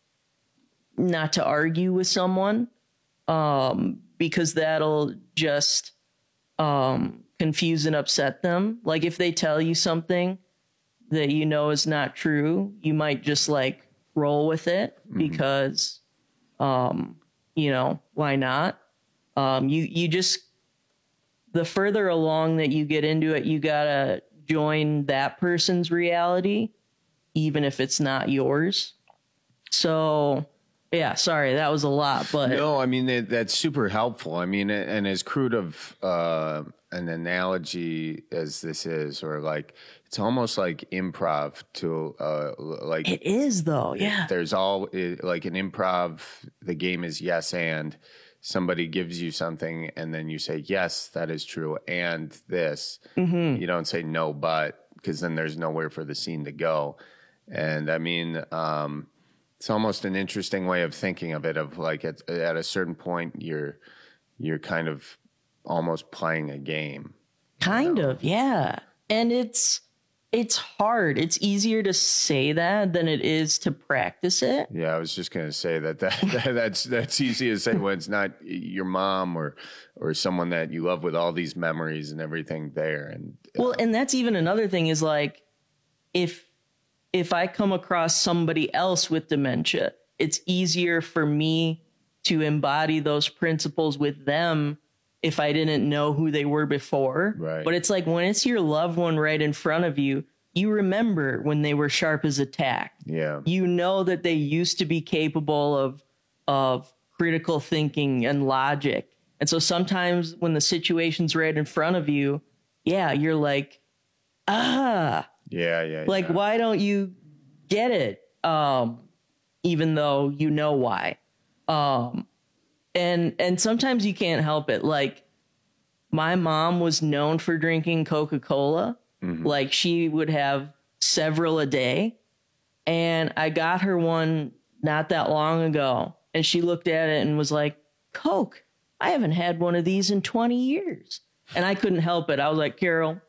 not to argue with someone, um, because that'll just um, confuse and upset them. Like if they tell you something that you know is not true, you might just like roll with it mm-hmm. because, um, you know, why not? Um, you, you just, the further along that you get into it, you gotta join that person's reality, even if it's not yours. So, yeah, sorry, that was a lot, but no, I mean, that, that's super helpful. I mean, and as crude of uh, an analogy as this is, or like, it's almost like improv to uh, like it is though. Yeah. There's all like an improv. The game is yes. And somebody gives you something and then you say, yes, that is true. And this, mm-hmm. you don't say no, but because then there's nowhere for the scene to go. And I mean, um, it's almost an interesting way of thinking of it, of like at, at a certain point, you're, you're kind of almost playing a game. Kind you know? of. Yeah. And it's it's hard. It's easier to say that than it is to practice it. Yeah, I was just going to say that, that, that that's that's easy to say when it's not your mom or or someone that you love with all these memories and everything there. And uh, well, and that's even another thing is like if if I come across somebody else with dementia, it's easier for me to embody those principles with them if I didn't know who they were before. Right. But it's like when it's your loved one right in front of you, you remember when they were sharp as a tack. Yeah. You know that they used to be capable of of critical thinking and logic. And so sometimes when the situation's right in front of you, yeah, you're like, ah, yeah, yeah. like, yeah. why don't you get it? Um, even though you know why. Um, And and sometimes you can't help it. Like my mom was known for drinking Coca-Cola. Mm-hmm. Like she would have several a day. And I got her one not that long ago. And she looked at it and was like, Coke, I haven't had one of these in twenty years. And I couldn't help it. I was like, Carol,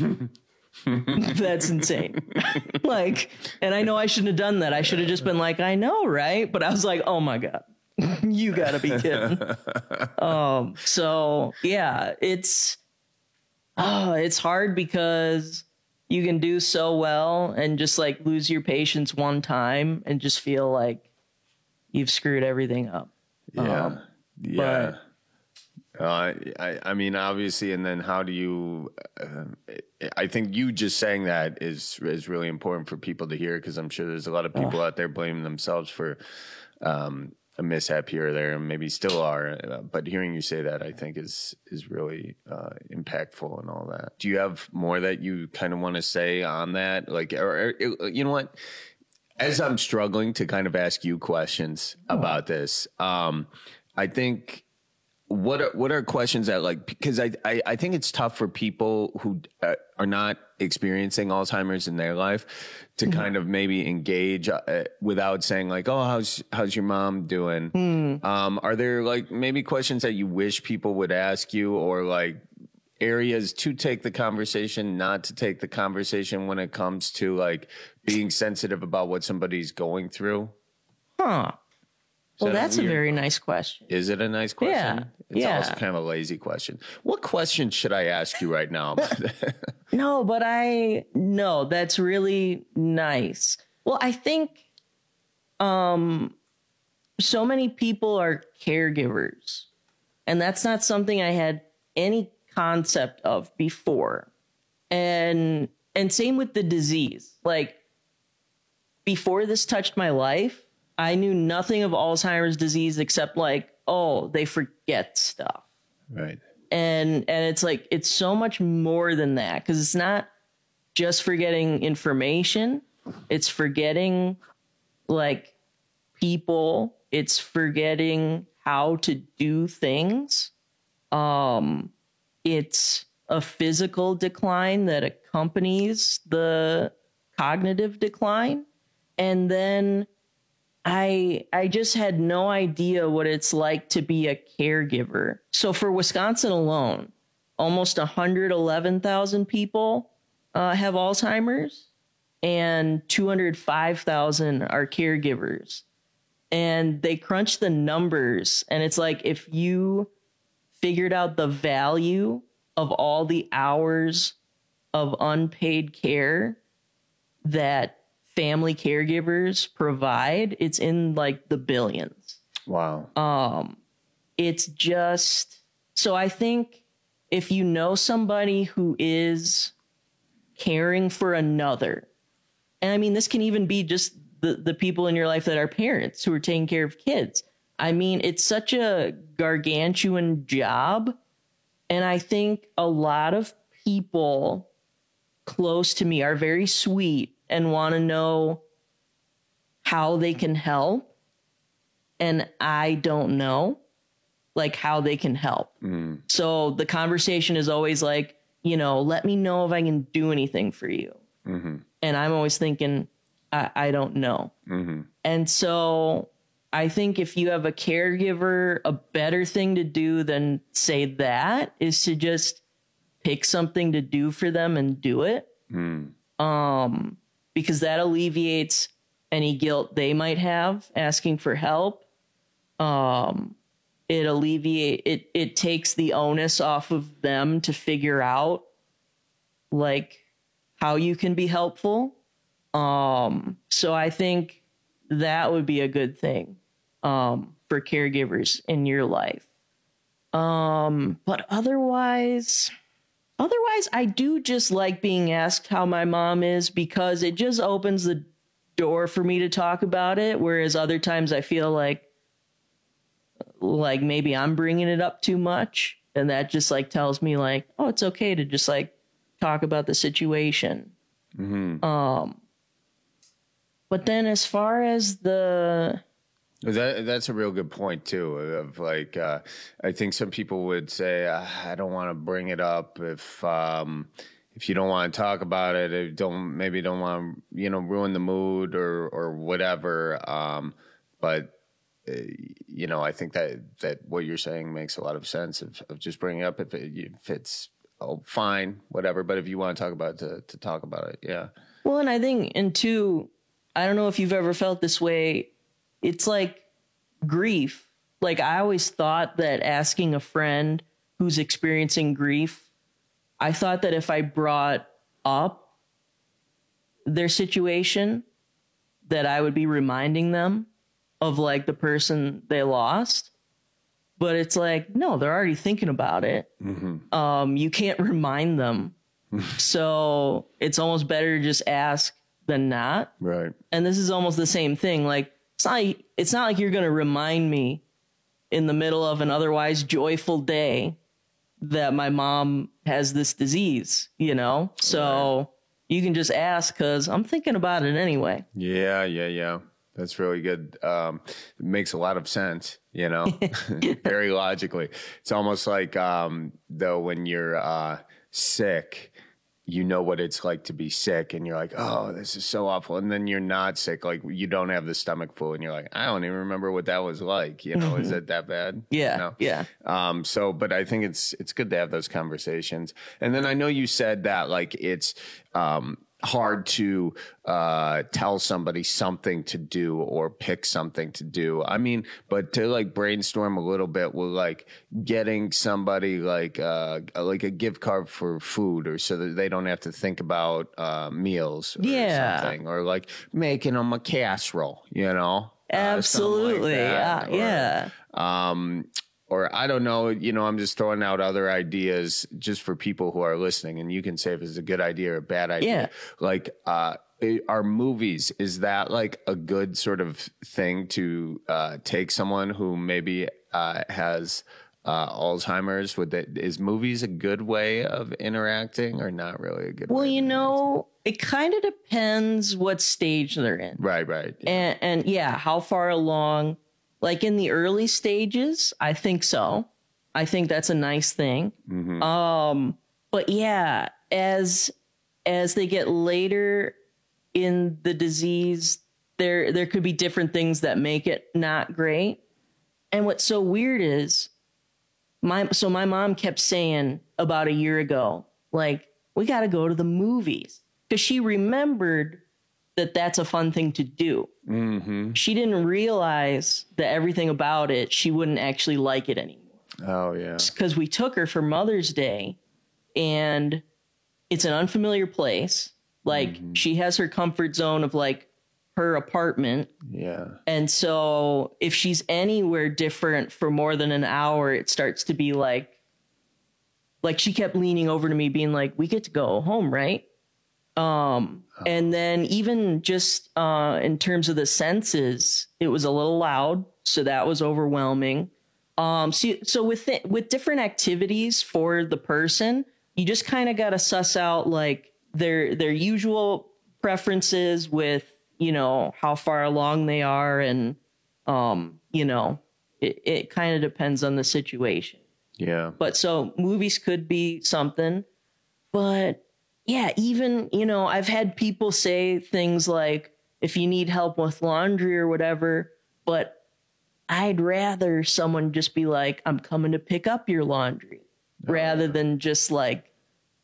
that's insane. Like, and I know I shouldn't have done that. I should have just been like, I know, right? But I was like, oh my God. You gotta be kidding. um, so yeah, it's oh, it's hard because you can do so well and just like lose your patience one time and just feel like you've screwed everything up. Yeah, um, yeah. Uh, I, I mean, obviously, and then how do you? Uh, I think you just saying that is is really important for people to hear because I'm sure there's a lot of people oh. out there blaming themselves for. Um, a mishap here or there, and maybe still are. Uh, but hearing you say that, I think is is really uh, impactful and all that. Do you have more that you kind of want to say on that? Like, or, or you know what? As I'm struggling to kind of ask you questions oh. about this, um, I think what are, what are questions that like because I, I I think it's tough for people who uh, are not experiencing Alzheimer's in their life to mm-hmm. kind of maybe engage uh, without saying like, oh, how's how's your mom doing? Mm. Um, are there like maybe questions that you wish people would ask you or like areas to take the conversation, not to take the conversation when it comes to like being sensitive about what somebody's going through? Huh. Well, that that's a, a very nice question. Is it a nice question? Yeah. It's yeah. also kind of a lazy question. What question should I ask you right now? No, but I, no, that's really nice. Well, I think um, so many people are caregivers, and that's not something I had any concept of before. And, and same with the disease. Like before this touched my life, I knew nothing of Alzheimer's disease except like, oh, they forget stuff. Right. And and it's like, it's so much more than that because it's not just forgetting information. It's forgetting like people. It's forgetting how to do things. Um, it's a physical decline that accompanies the cognitive decline. And then I I just had no idea what it's like to be a caregiver. So for Wisconsin alone, almost one hundred eleven thousand people uh, have Alzheimer's and two hundred five thousand are caregivers. And they crunch the numbers. And it's like if you figured out the value of all the hours of unpaid care that family caregivers provide, it's in like the billions. Wow. Um, it's just, so I think if you know somebody who is caring for another, and I mean, this can even be just the, the people in your life that are parents who are taking care of kids. I mean, it's such a gargantuan job. And I think a lot of people close to me are very sweet and want to know how they can help. And I don't know, like, how they can help. Mm. So the conversation is always like, you know, let me know if I can do anything for you. Mm-hmm. And I'm always thinking, I, I don't know. Mm-hmm. And so I think if you have a caregiver, a better thing to do than say that is to just pick something to do for them and do it. Mm. Um, because that alleviates any guilt they might have asking for help. Um, it alleviate it, it takes the onus off of them to figure out like how you can be helpful. Um, so I think that would be a good thing, um, for caregivers in your life. Um, but otherwise, otherwise I do just like being asked how my mom is because it just opens the door for me to talk about it. Whereas other times I feel like, like maybe I'm bringing it up too much. And that just like tells me like, oh, it's okay to just like talk about the situation. Mm-hmm. Um, but then as far as the, That that's a real good point too. Of like, uh, I think some people would say, I don't want to bring it up if um, if you don't want to talk about it. If don't maybe don't want to you know ruin the mood or or whatever. Um, but uh, you know, I think that that what you're saying makes a lot of sense of, of just bringing it up if, it, if it's oh fine, whatever. But if you want to talk about it, to to talk about it, yeah. Well, and I think and two, I don't know if you've ever felt this way. It's like grief. Like I always thought that asking a friend who's experiencing grief, I thought that if I brought up their situation, that I would be reminding them of like the person they lost. But it's like, no, they're already thinking about it. Mm-hmm. Um, you can't remind them. So it's almost better to just ask than not. Right. And this is almost the same thing. Like, It's not, it's not like you're going to remind me in the middle of an otherwise joyful day that my mom has this disease, you know? So right. You can just ask because I'm thinking about it anyway. Yeah, yeah, yeah. That's really good. Um, it makes a lot of sense, you know, very logically. It's almost like, um, though, when you're uh, sick, you know what it's like to be sick and you're like, oh, this is so awful. And then you're not sick. Like you don't have the stomach flu and you're like, I don't even remember what that was like. You know, mm-hmm. Is it that bad? Yeah. No? Yeah. Um, so, but I think it's, it's good to have those conversations. And then I know you said that like, it's, um, hard to uh tell somebody something to do or pick something to do. I mean, but to like brainstorm a little bit with like getting somebody like uh like a gift card for food or so that they don't have to think about uh meals or yeah. something, or like making them a casserole, you know. Absolutely. Uh, like yeah. Or, yeah. Um Or I don't know, you know, I'm just throwing out other ideas just for people who are listening, and you can say if it's a good idea or a bad idea. Yeah. Like, uh, are movies, is that like a good sort of thing to uh, take someone who maybe uh, has uh, Alzheimer's? Would that, is movies a good way of interacting or not really a good well, way? Well, you know, it kind of depends what stage they're in. Right, right. Yeah. And, and yeah, how far along. Like in the early stages, I think so. I think that's a nice thing. Mm-hmm. Um, but yeah, as as they get later in the disease, there there could be different things that make it not great. And what's so weird is my so my mom kept saying about a year ago, like, we got to go to the movies, because she remembered that that's a fun thing to do. Mm-hmm. She didn't realize that everything about it, she wouldn't actually like it anymore. Oh, yeah. Because we took her for Mother's Day, and it's an unfamiliar place. Like, mm-hmm. She has her comfort zone of, like, her apartment. Yeah. And so if she's anywhere different for more than an hour, it starts to be like, like she kept leaning over to me being like, we get to go home, right? Um, oh. And then even just uh, in terms of the senses, it was a little loud. So that was overwhelming. Um, so, so with th- with different activities for the person, you just kind of got to suss out like their their usual preferences with, you know, how far along they are. And, um, you know, it, it kind of depends on the situation. Yeah. But so movies could be something, but yeah, even, you know, I've had people say things like, if you need help with laundry or whatever, but I'd rather someone just be like, I'm coming to pick up your laundry, oh, rather yeah. than just like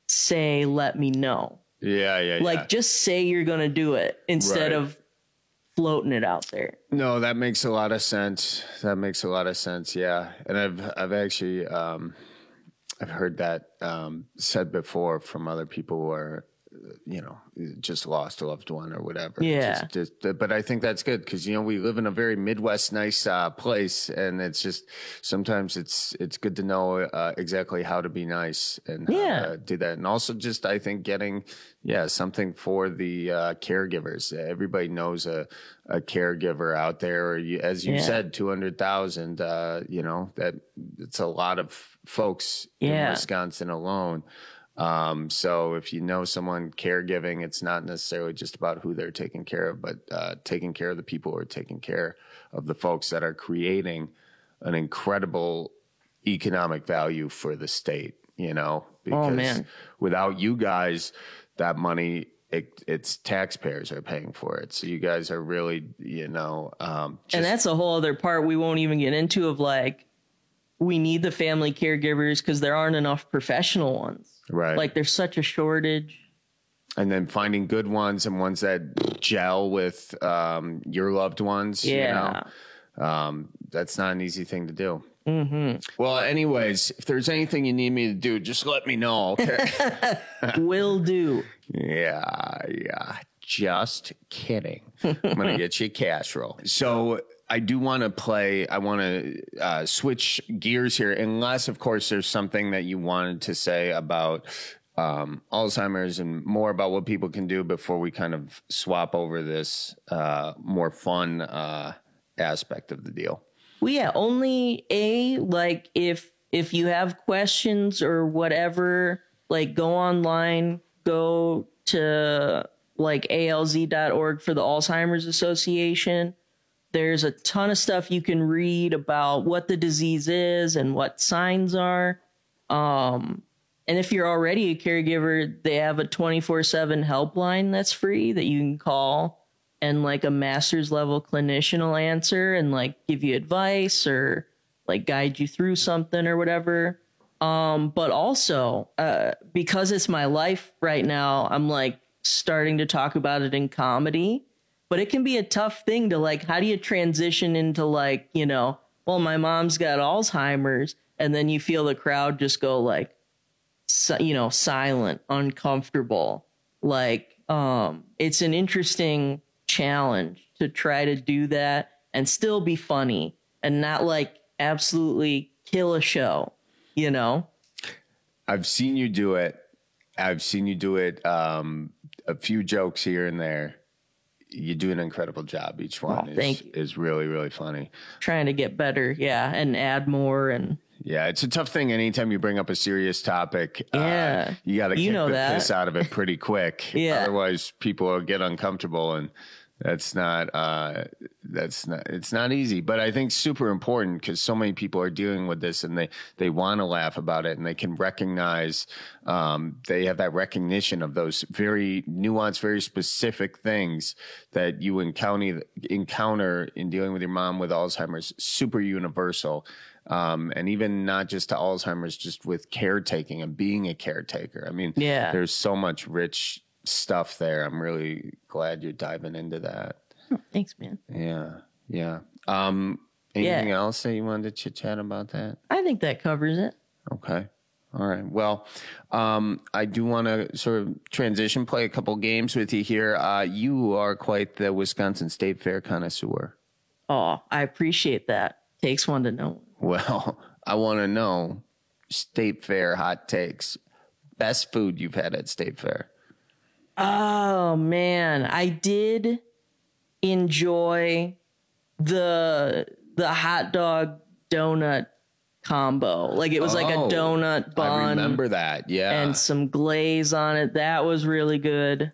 say, let me know. Yeah, yeah, Like, yeah. just say you're going to do it instead Right. of floating it out there. No, that makes a lot of sense. That makes a lot of sense. Yeah. And I've, I've actually, um, I've heard that, um, said before from other people who are, you know, just lost a loved one or whatever. Yeah. Just, just, but I think that's good because, you know, we live in a very Midwest nice uh, place, and it's just sometimes it's it's good to know uh, exactly how to be nice and how Yeah. to do that. And also just, I think, getting, yeah, something for the uh, caregivers. Everybody knows a, a caregiver out there. Or you, as you Yeah. said, two hundred thousand, uh, you know, that it's a lot of folks in Yeah. Wisconsin alone. Um, so if you know someone caregiving, it's not necessarily just about who they're taking care of, but uh, taking care of the people who are taking care of the folks that are creating an incredible economic value for the state, you know, because man. without you guys, that money, it, it's taxpayers are paying for it. So you guys are really, you know, um, just, And that's a whole other part we won't even get into of like, we need the family caregivers because there aren't enough professional ones. right. Like there's such a shortage. And then finding good ones and ones that gel with um, your loved ones. Yeah. You know? Um, that's not an easy thing to do. Mm-hmm. Well, anyways, if there's anything you need me to do, just let me know. Okay. Will do. Yeah. Yeah. Just kidding. I'm going to get you a cash roll. So I do want to play. I want to uh, switch gears here, unless, of course, there's something that you wanted to say about um, Alzheimer's and more about what people can do before we kind of swap over this uh, more fun uh, aspect of the deal. Well, yeah, only a like if if you have questions or whatever, like go online, go to like A L Z dot org for the Alzheimer's Association. There's a ton of stuff you can read about what the disease is and what signs are. Um, and if you're already a caregiver, they have a twenty-four seven helpline that's free that you can call, and like a master's level clinician will answer and like give you advice or like guide you through something or whatever. Um, but also, uh, because it's my life right now, I'm like starting to talk about it in comedy. But it can be a tough thing to like, how do you transition into like, you know, well, my mom's got Alzheimer's, and then you feel the crowd just go like, si- you know, silent, uncomfortable. Like, um, it's an interesting challenge to try to do that and still be funny and not like absolutely kill a show, you know? I've seen you do it. I've seen you do it. Um, a few jokes here and there. You do an incredible job. Each one Oh, is, thank you. is really, really funny. Trying to get better. Yeah. And add more. And Yeah, it's a tough thing. Anytime you bring up a serious topic, Yeah. uh, you got to You kick know the that. piss out of it pretty quick. Yeah. Otherwise, people will get uncomfortable, and that's not uh, that's not it's not easy. But I think super important because so many people are dealing with this, and they they want to laugh about it, and they can recognize um, they have that recognition of those very nuanced, very specific things that you encounter encounter in dealing with your mom with Alzheimer's. Super universal. Um, and even not just to Alzheimer's, just with caretaking and being a caretaker. I mean, Yeah. there's so much rich stuff there. I'm really glad you're diving into that. Oh, thanks, man. Yeah. Yeah. Um, anything else that you wanted to chit chat about that? I think that covers it. Okay. All right. Well, um, I do want to sort of transition, play a couple games with you here. Uh, you are quite the Wisconsin State Fair connoisseur. Oh, I appreciate that. Takes one to know. Well, I want to know State Fair hot takes. Best food you've had at State Fair. Oh man, I did enjoy the the hot dog donut combo. Like it was like a Oh, donut bun. I remember that. Yeah. And some glaze on it. That was really good.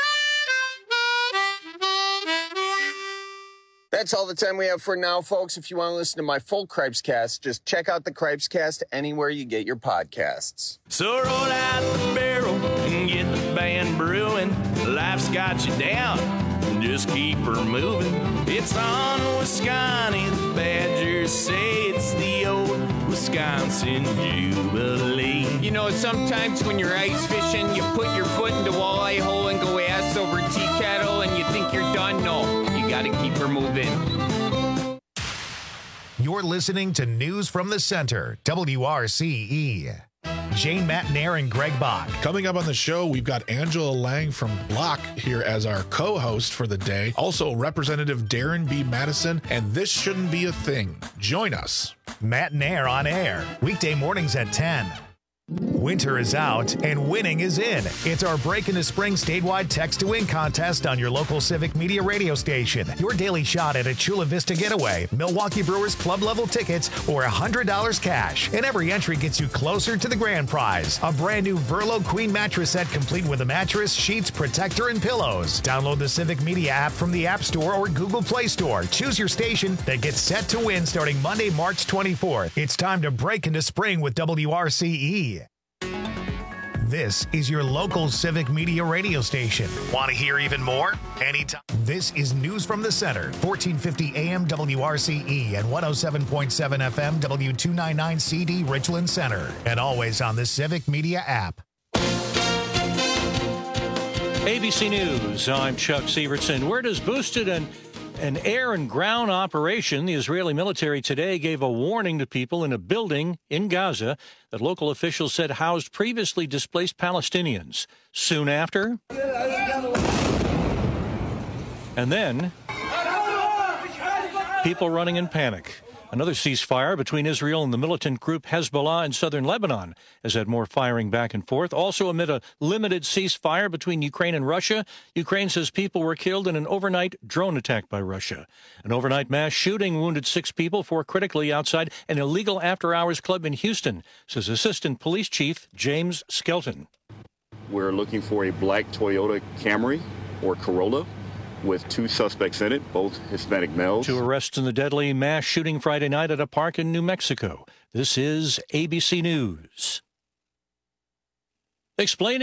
That's all the time we have for now, folks. If you want to listen to my full Cripes Cast, just check out the Cripes Cast anywhere you get your podcasts. So roll out the barrel and get the band brewing. Life's got you down, just keep her moving. It's on Wisconsin, the Badgers say it's the old Wisconsin Wisconsin Jubilee. You know, sometimes when you're ice fishing, you put your foot in the walleye hole and go ass over tea kettle and you think you're done. No, you got to keep her moving. You're listening to News from the Center, W R C E. Jane Matnair and Greg Bach. Coming up on the show, we've got Angela Lang from Block here as our co-host for the day. Also, Representative Darren B. Madison, and This Shouldn't Be a Thing. Join us. Matnair on air, weekday mornings at ten. Winter is out and winning is in. It's our Break into Spring statewide text to win contest on your local Civic Media radio station. Your daily shot at a Chula Vista getaway, Milwaukee Brewers club level tickets, or one hundred dollars cash. And every entry gets you closer to the grand prize. A brand new Verlo Queen mattress set complete with a mattress, sheets, protector, and pillows. Download the Civic Media app from the App Store or Google Play Store. Choose your station that gets set to win starting Monday, March twenty-fourth. It's time to break into spring with W R C E. This is your local Civic Media radio station. Want to hear even more? Anytime. This is News from the Center, fourteen fifty A M W R C E and one oh seven point seven F M W two ninety-nine C D Richland Center. And always on the Civic Media app. A B C News, I'm Chuck Severson. Word is boosted and an air and ground operation. The Israeli military today gave a warning to people in a building in Gaza that local officials said housed previously displaced Palestinians. Soon after, and then, people running in panic. Another ceasefire between Israel and the militant group Hezbollah in southern Lebanon has had more firing back and forth. Also amid a limited ceasefire between Ukraine and Russia, Ukraine says people were killed in an overnight drone attack by Russia. An overnight mass shooting wounded six people, four critically, outside an illegal after-hours club in Houston, says Assistant Police Chief James Skelton. We're looking for a black Toyota Camry or Corolla with two suspects in it, both Hispanic males. Two arrests in the deadly mass shooting Friday night at a park in New Mexico. This is A B C News. Explaining